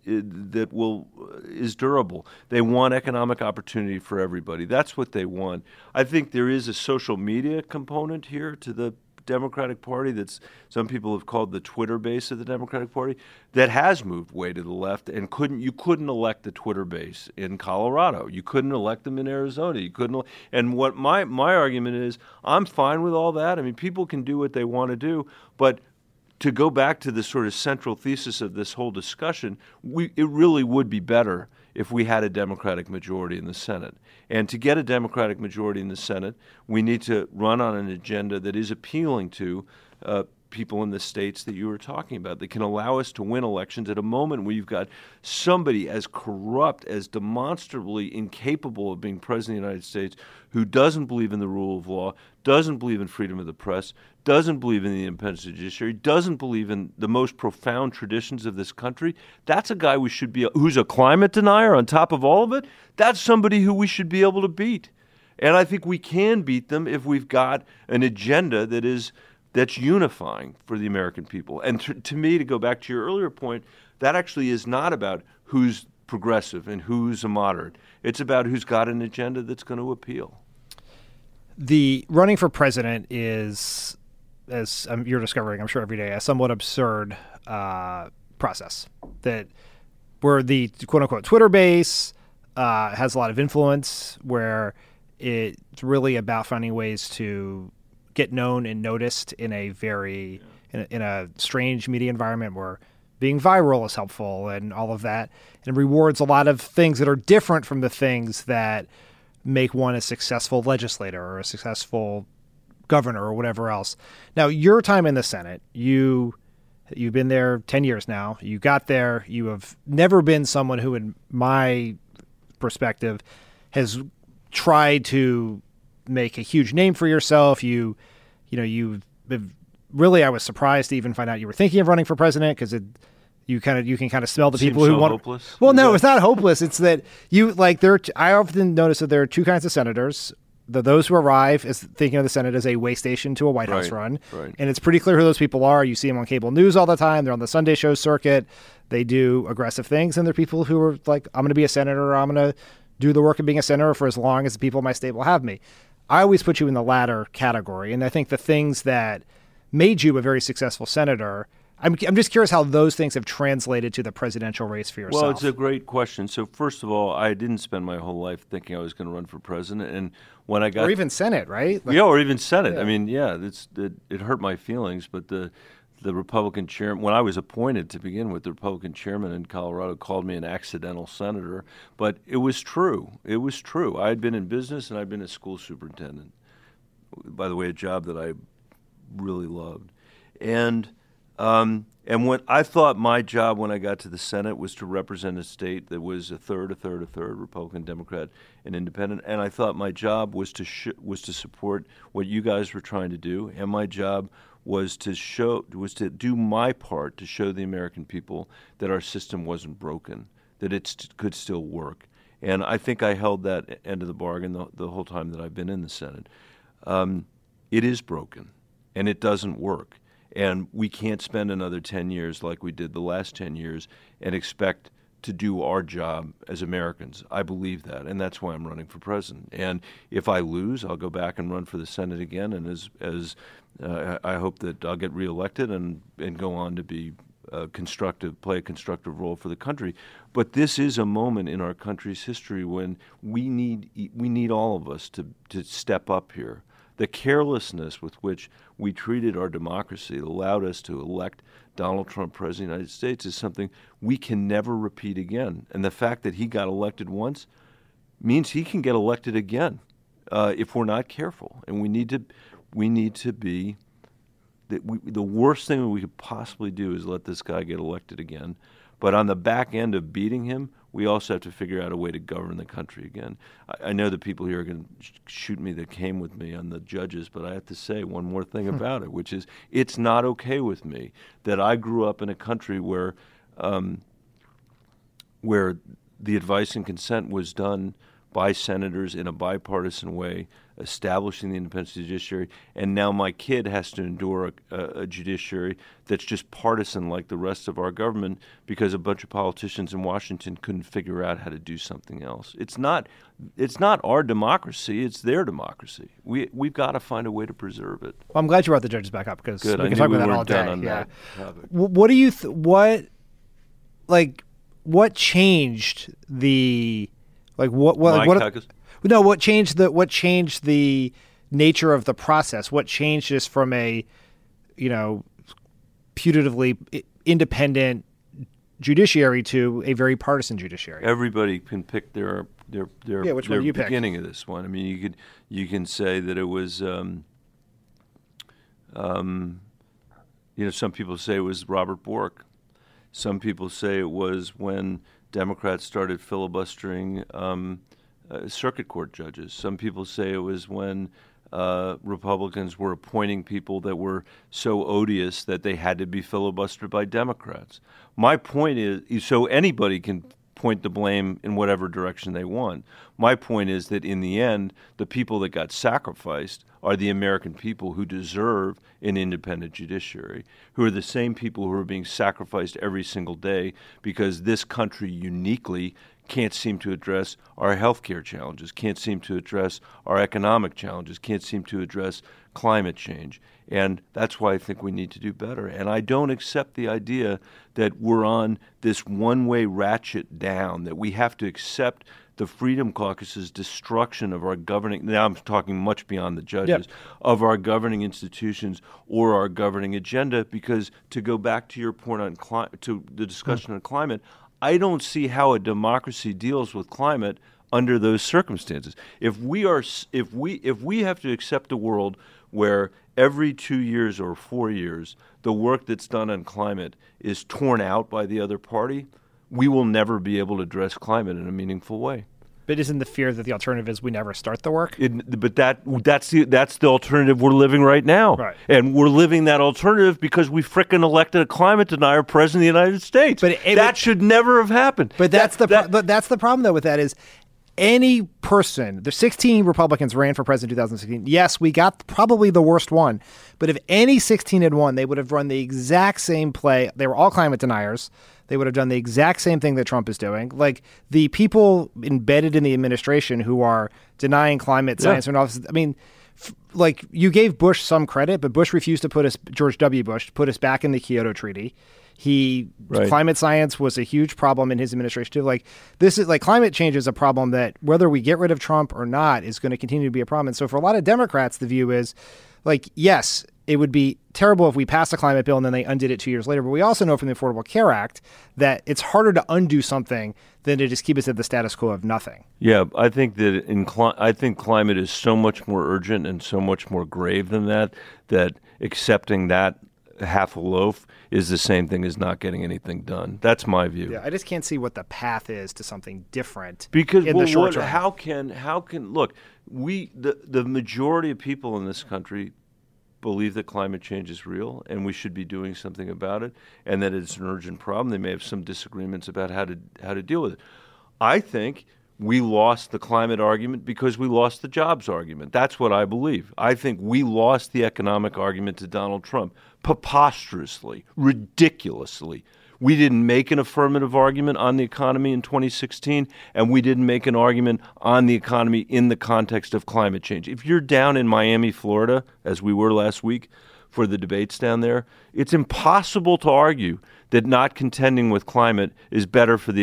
S2: durable. They want economic opportunity for everybody. That's what they want. I think there is a social media component here to the Democratic Party that's some people have called the Twitter base of the Democratic Party that has moved way to the left, and you couldn't elect the Twitter base in Colorado. You couldn't elect them in Arizona. You couldn't. And what my argument is, I'm fine with all that. I mean, people can do what they want to do, but to go back to the sort of central thesis of this whole discussion, it really would be better if we had a Democratic majority in the Senate. And to get a Democratic majority in the Senate, we need to run on an agenda that is appealing to people in the states that you were talking about, that can allow us to win elections at a moment where you've got somebody as corrupt, as demonstrably incapable of being president of the United States, who doesn't believe in the rule of law, doesn't believe in freedom of the press, doesn't believe in the independence of the judiciary, doesn't believe in the most profound traditions of this country. That's a guy who's a climate denier on top of all of it. That's somebody who we should be able to beat. And I think we can beat them if we've got an agenda that's unifying for the American people. And to me, to go back to your earlier point, that actually is not about who's progressive and who's a moderate. It's about who's got an agenda that's going to appeal.
S1: The running for president is, as you're discovering, I'm sure every day, a somewhat absurd process that where the quote-unquote Twitter base has a lot of influence, where it's really about finding ways to get known and noticed in a very in a strange media environment where being viral is helpful and all of that, and rewards a lot of things that are different from the things that make one a successful legislator or a successful governor or whatever else. Now, your time in the Senate, you've been there 10 years now. You got there. You have never been someone who, in my perspective, has tried to make a huge name for yourself. You've really, I was surprised to even find out you were thinking of running for president, because you can kind of smell the people who want.
S2: Hopeless.
S1: Well, no, it's not hopeless. It's that I often notice that there are two kinds of senators. Those who arrive as thinking of the Senate as a way station to a White House run.
S2: Right.
S1: And it's pretty clear who those people are. You see them on cable news all the time. They're on the Sunday show circuit. They do aggressive things. And they're people who are like, I'm going to be a senator, or I'm going to do the work of being a senator for as long as the people in my state will have me. I always put you in the latter category. And I think the things that made you a very successful senator, I'm just curious how those things have translated to the presidential race for yourself.
S2: Well, it's a great question. So first of all, I didn't spend my whole life thinking I was going to run for president. And when I got...
S1: Or even Senate, right?
S2: Yeah, or even Senate.
S1: Yeah.
S2: I mean, it hurt my feelings, but the Republican chairman, when I was appointed to begin with, the Republican chairman in Colorado called me an accidental senator. But it was true. It was true. I had been in business and I'd been a school superintendent. By the way, a job that I really loved. And when I thought my job when I got to the Senate was to represent a state that was a third, Republican, Democrat, and Independent, and I thought my job was to support what you guys were trying to do, and my job was to do my part to show the American people that our system wasn't broken, that it could still work, and I think I held that end of the bargain the whole time that I've been in the Senate. It is broken, and it doesn't work. And we can't spend another 10 years like we did the last 10 years and expect to do our job as Americans. I believe that, and that's why I'm running for president. And if I lose, I'll go back and run for the Senate again, and I hope that I'll get reelected and go on to be play a constructive role for the country. But this is a moment in our country's history when we need all of us to step up here. The carelessness with which we treated our democracy allowed us to elect Donald Trump president of the United States is something we can never repeat again. And the fact that he got elected once means he can get elected again if we're not careful. And we need to be the worst thing that we could possibly do is let this guy get elected again. But on the back end of beating him, we also have to figure out a way to govern the country again. I know that people here are going to shoot me that came with me on the judges, but I have to say one more thing about it, which is it's not okay with me that I grew up in a country where the advice and consent was done by senators in a bipartisan way, establishing the independence of the judiciary, and now my kid has to endure a judiciary that's just partisan like the rest of our government because a bunch of politicians in Washington couldn't figure out how to do something else. It's not our democracy, it's their democracy. We've got to find a way to preserve it.
S1: Well, I'm glad you brought the judges back up because we can
S2: I
S1: talk
S2: knew
S1: about
S2: we
S1: that all
S2: weren't
S1: day.
S2: done on
S1: Yeah.
S2: that topic.
S1: What do you what changed the what changed the nature of the process? What changed just from a putatively independent judiciary to a very partisan judiciary?
S2: Everybody can pick their
S1: which one do you pick?
S2: beginning of this one. I mean, you can say that it was some people say it was Robert Bork. Some people say it was when Democrats started filibustering circuit court judges. Some people say it was when Republicans were appointing people that were so odious that they had to be filibustered by Democrats. My point is, so anybody can point the blame in whatever direction they want. My point is that in the end, the people that got sacrificed are the American people who deserve an independent judiciary, who are the same people who are being sacrificed every single day because this country uniquely can't seem to address our health care challenges, can't seem to address our economic challenges, can't seem to address climate change. And that's why I think we need to do better. And I don't accept the idea that we're on this one-way ratchet down, that we have to accept the Freedom Caucus's destruction of our governing, now I'm talking much beyond the judges, of our governing institutions or our governing agenda, because to go back to your point on to the discussion on climate, I don't see how a democracy deals with climate under those circumstances. If we have to accept a world where every 2 years or 4 years the work that's done on climate is torn out by the other party, we will never be able to address climate in a meaningful way.
S1: But isn't the fear that the alternative is we never start the work?
S2: But that's the alternative we're living right now.
S1: Right.
S2: And we're living that alternative because we frickin' elected a climate denier president of the United States. That should never have happened.
S1: But that's the problem, though, with that is any person, the 16 Republicans ran for president in 2016. Yes, we got probably the worst one. But if any 16 had won, they would have run the exact same play. They were all climate deniers. they would have done the exact same thing that Trump is doing. Like the people embedded in the administration who are denying climate science and all this, I mean, like you gave Bush some credit, but Bush refused to George W. Bush put us back in the Kyoto Treaty. Climate science was a huge problem in his administration too. Like this is like climate change is a problem that whether we get rid of Trump or not is going to continue to be a problem. And so for a lot of Democrats, the view is like, yes, it would be terrible if we passed a climate bill and then they undid it 2 years later. But we also know from the Affordable Care Act that it's harder to undo something than to just keep us at the status quo of nothing.
S2: Yeah, I think that I think climate is so much more urgent and so much more grave than that accepting that half a loaf is the same thing as not getting anything done. That's my view.
S1: Yeah, I just can't see what the path is to something different.
S2: Because
S1: in the short term.
S2: how can look, the majority of people in this country believe that climate change is real and we should be doing something about it and that it's an urgent problem. They may have some disagreements about how to deal with it. I think we lost the climate argument because we lost the jobs argument. That's what I believe. I think we lost the economic argument to Donald Trump preposterously, ridiculously. We didn't make an affirmative argument on the economy in 2016, and we didn't make an argument on the economy in the context of climate change. If you're down in Miami, Florida, as we were last week for the debates down there, it's impossible to argue that not contending with climate is better for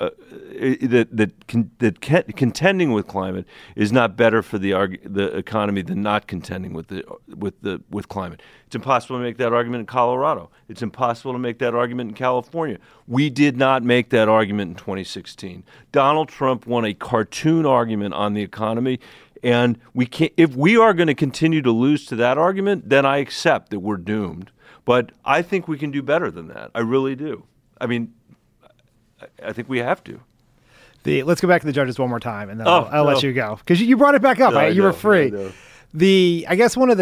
S2: contending with climate is not better for the economy than not contending with climate. It's impossible to make that argument in Colorado. It's impossible to make that argument in California. We did not make that argument in 2016. Donald Trump won a cartoon argument on the economy. And we can't. If we are going to continue to lose to that argument, then I accept that we're doomed. But I think we can do better than that. I really do. I mean, I think we have to.
S1: Let's go back to the judges one more time, and then I'll let you go because you brought it back up. You were free. I guess one of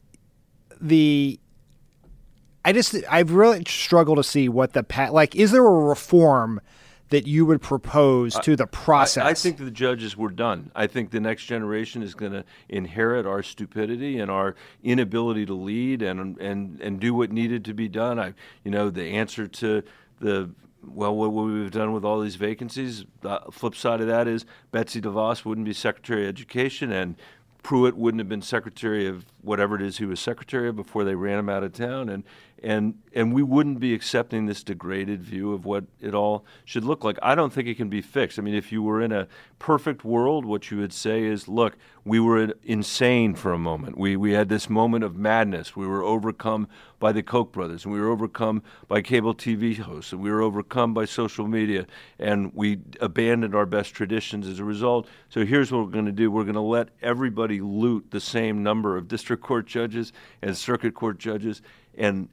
S1: I've really struggled to see what is there a reform that you would propose to the process?
S2: I think the judges were done. I think the next generation is going to inherit our stupidity and our inability to lead and do what needed to be done. The answer to what we've done with all these vacancies, the flip side of that is Betsy DeVos wouldn't be Secretary of Education and Pruitt wouldn't have been Secretary of whatever it is he was Secretary of before they ran him out of town. And we wouldn't be accepting this degraded view of what it all should look like. I don't think it can be fixed. I mean, if you were in a perfect world, what you would say is, look, we were insane for a moment. We had this moment of madness. We were overcome by the Koch brothers, and we were overcome by cable TV hosts, and we were overcome by social media, and we abandoned our best traditions as a result. So here's what we're going to do. We're going to let everybody loot the same number of district court judges and circuit court judges and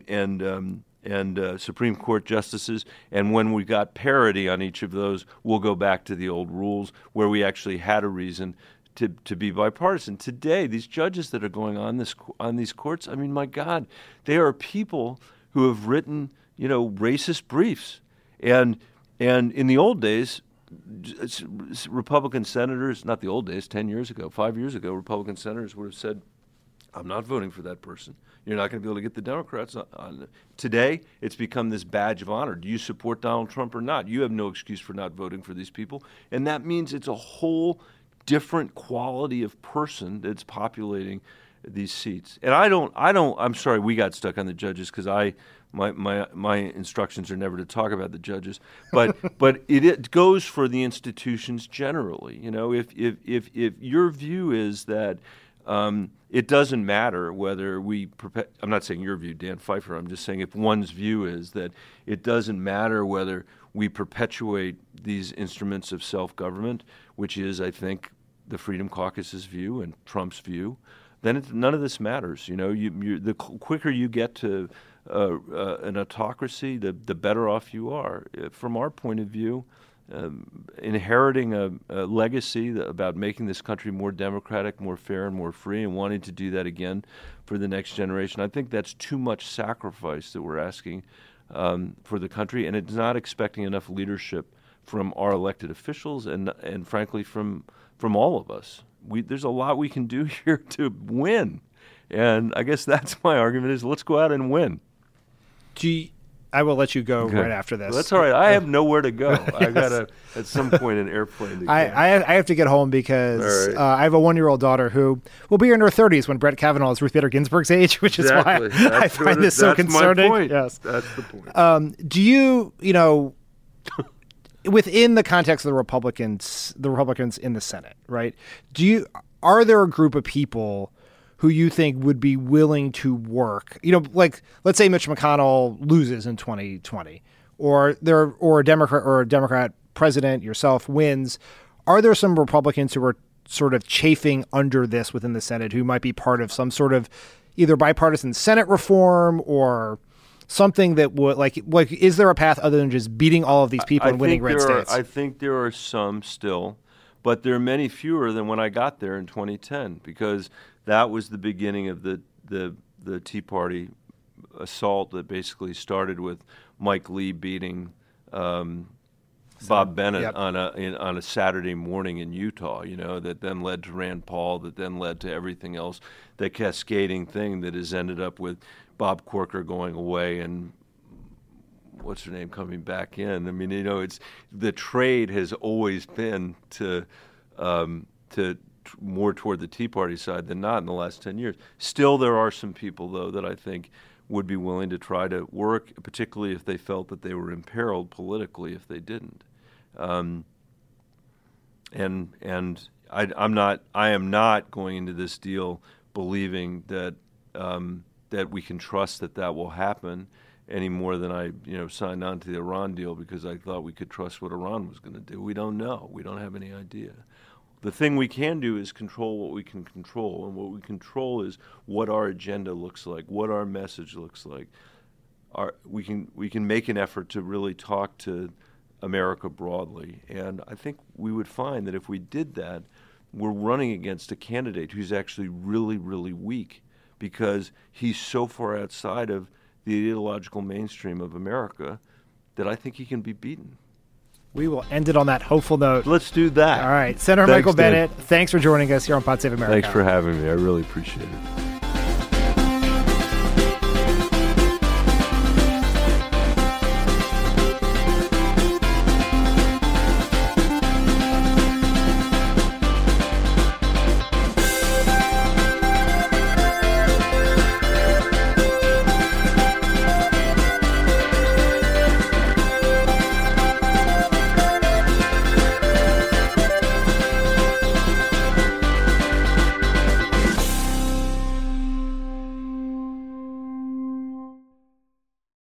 S2: Supreme Court justices, and when we got parity on each of those, we'll go back to the old rules where we actually had a reason to be bipartisan. Today, these judges that are going on these courts, I mean, my God, they are people who have written, racist briefs, and in the old days, Republican senators, not the old days, 10 years ago, 5 years ago, Republican senators would have said, I'm not voting for that person. You're not going to be able to get the Democrats on. Today, it's become this badge of honor. Do you support Donald Trump or not? You have no excuse for not voting for these people. And that means it's a whole different quality of person that's populating these seats. And I'm sorry we got stuck on the judges because my instructions are never to talk about the judges. But it goes for the institutions generally. If your view is that it doesn't matter whether I'm not saying your view, Dan Pfeiffer. I'm just saying if one's view is that it doesn't matter whether we perpetuate these instruments of self-government, which is, I think, the Freedom Caucus's view and Trump's view, then none of this matters. The quicker you get to an autocracy, the better off you are. From our point of view, inheriting a legacy about making this country more democratic, more fair, and more free, and wanting to do that again for the next generation. I think that's too much sacrifice that we're asking for the country, and it's not expecting enough leadership from our elected officials and frankly, from all of us. There's a lot we can do here to win, and I guess that's my argument is let's go out and win.
S1: I will let you go right after this.
S2: Well, that's all right. I have nowhere to go. I got to, at some point, an airplane to go.
S1: I have to get home because I have a 1-year-old daughter who will be in her 30s when Brett Kavanaugh is Ruth Bader Ginsburg's age, which is why I find this so concerning.
S2: My point.
S1: Yes.
S2: That's the point.
S1: Do you within the context of the Republicans in the Senate, right? Are there a group of people who you think would be willing to work? Like let's say Mitch McConnell loses in 2020, or a Democrat president, yourself, wins. Are there some Republicans who are sort of chafing under this within the Senate who might be part of some sort of either bipartisan Senate reform or something that would like is there a path other than just beating all of these people and winning red states?
S2: I think there are some still, but there are many fewer than when I got there in 2010, because that was the beginning of the Tea Party assault that basically started with Mike Lee beating Bob Bennett on a Saturday morning in Utah. That then led to Rand Paul, that then led to everything else, the cascading thing that has ended up with Bob Corker going away and what's her name coming back in. I mean, it's the trade has always been to more toward the Tea Party side than not in the last 10 years. Still, there are some people, though, that I think would be willing to try to work, particularly if they felt that they were imperiled politically if they didn't. I am not going into this deal believing that that we can trust that will happen any more than I signed on to the Iran deal because I thought we could trust what Iran was going to do. We don't know. We don't have any idea. The thing we can do is control what we can control, and what we control is what our agenda looks like, what our message looks like. We can make an effort to really talk to America broadly, and I think we would find that if we did that, we're running against a candidate who's actually really, really weak because he's so far outside of the ideological mainstream of America that I think he can be beaten.
S1: We will end it on that hopeful note.
S2: Let's do that.
S1: All right. Senator Michael Bennet, thanks for joining us here on Pod Save America.
S2: Thanks for having me. I really appreciate it.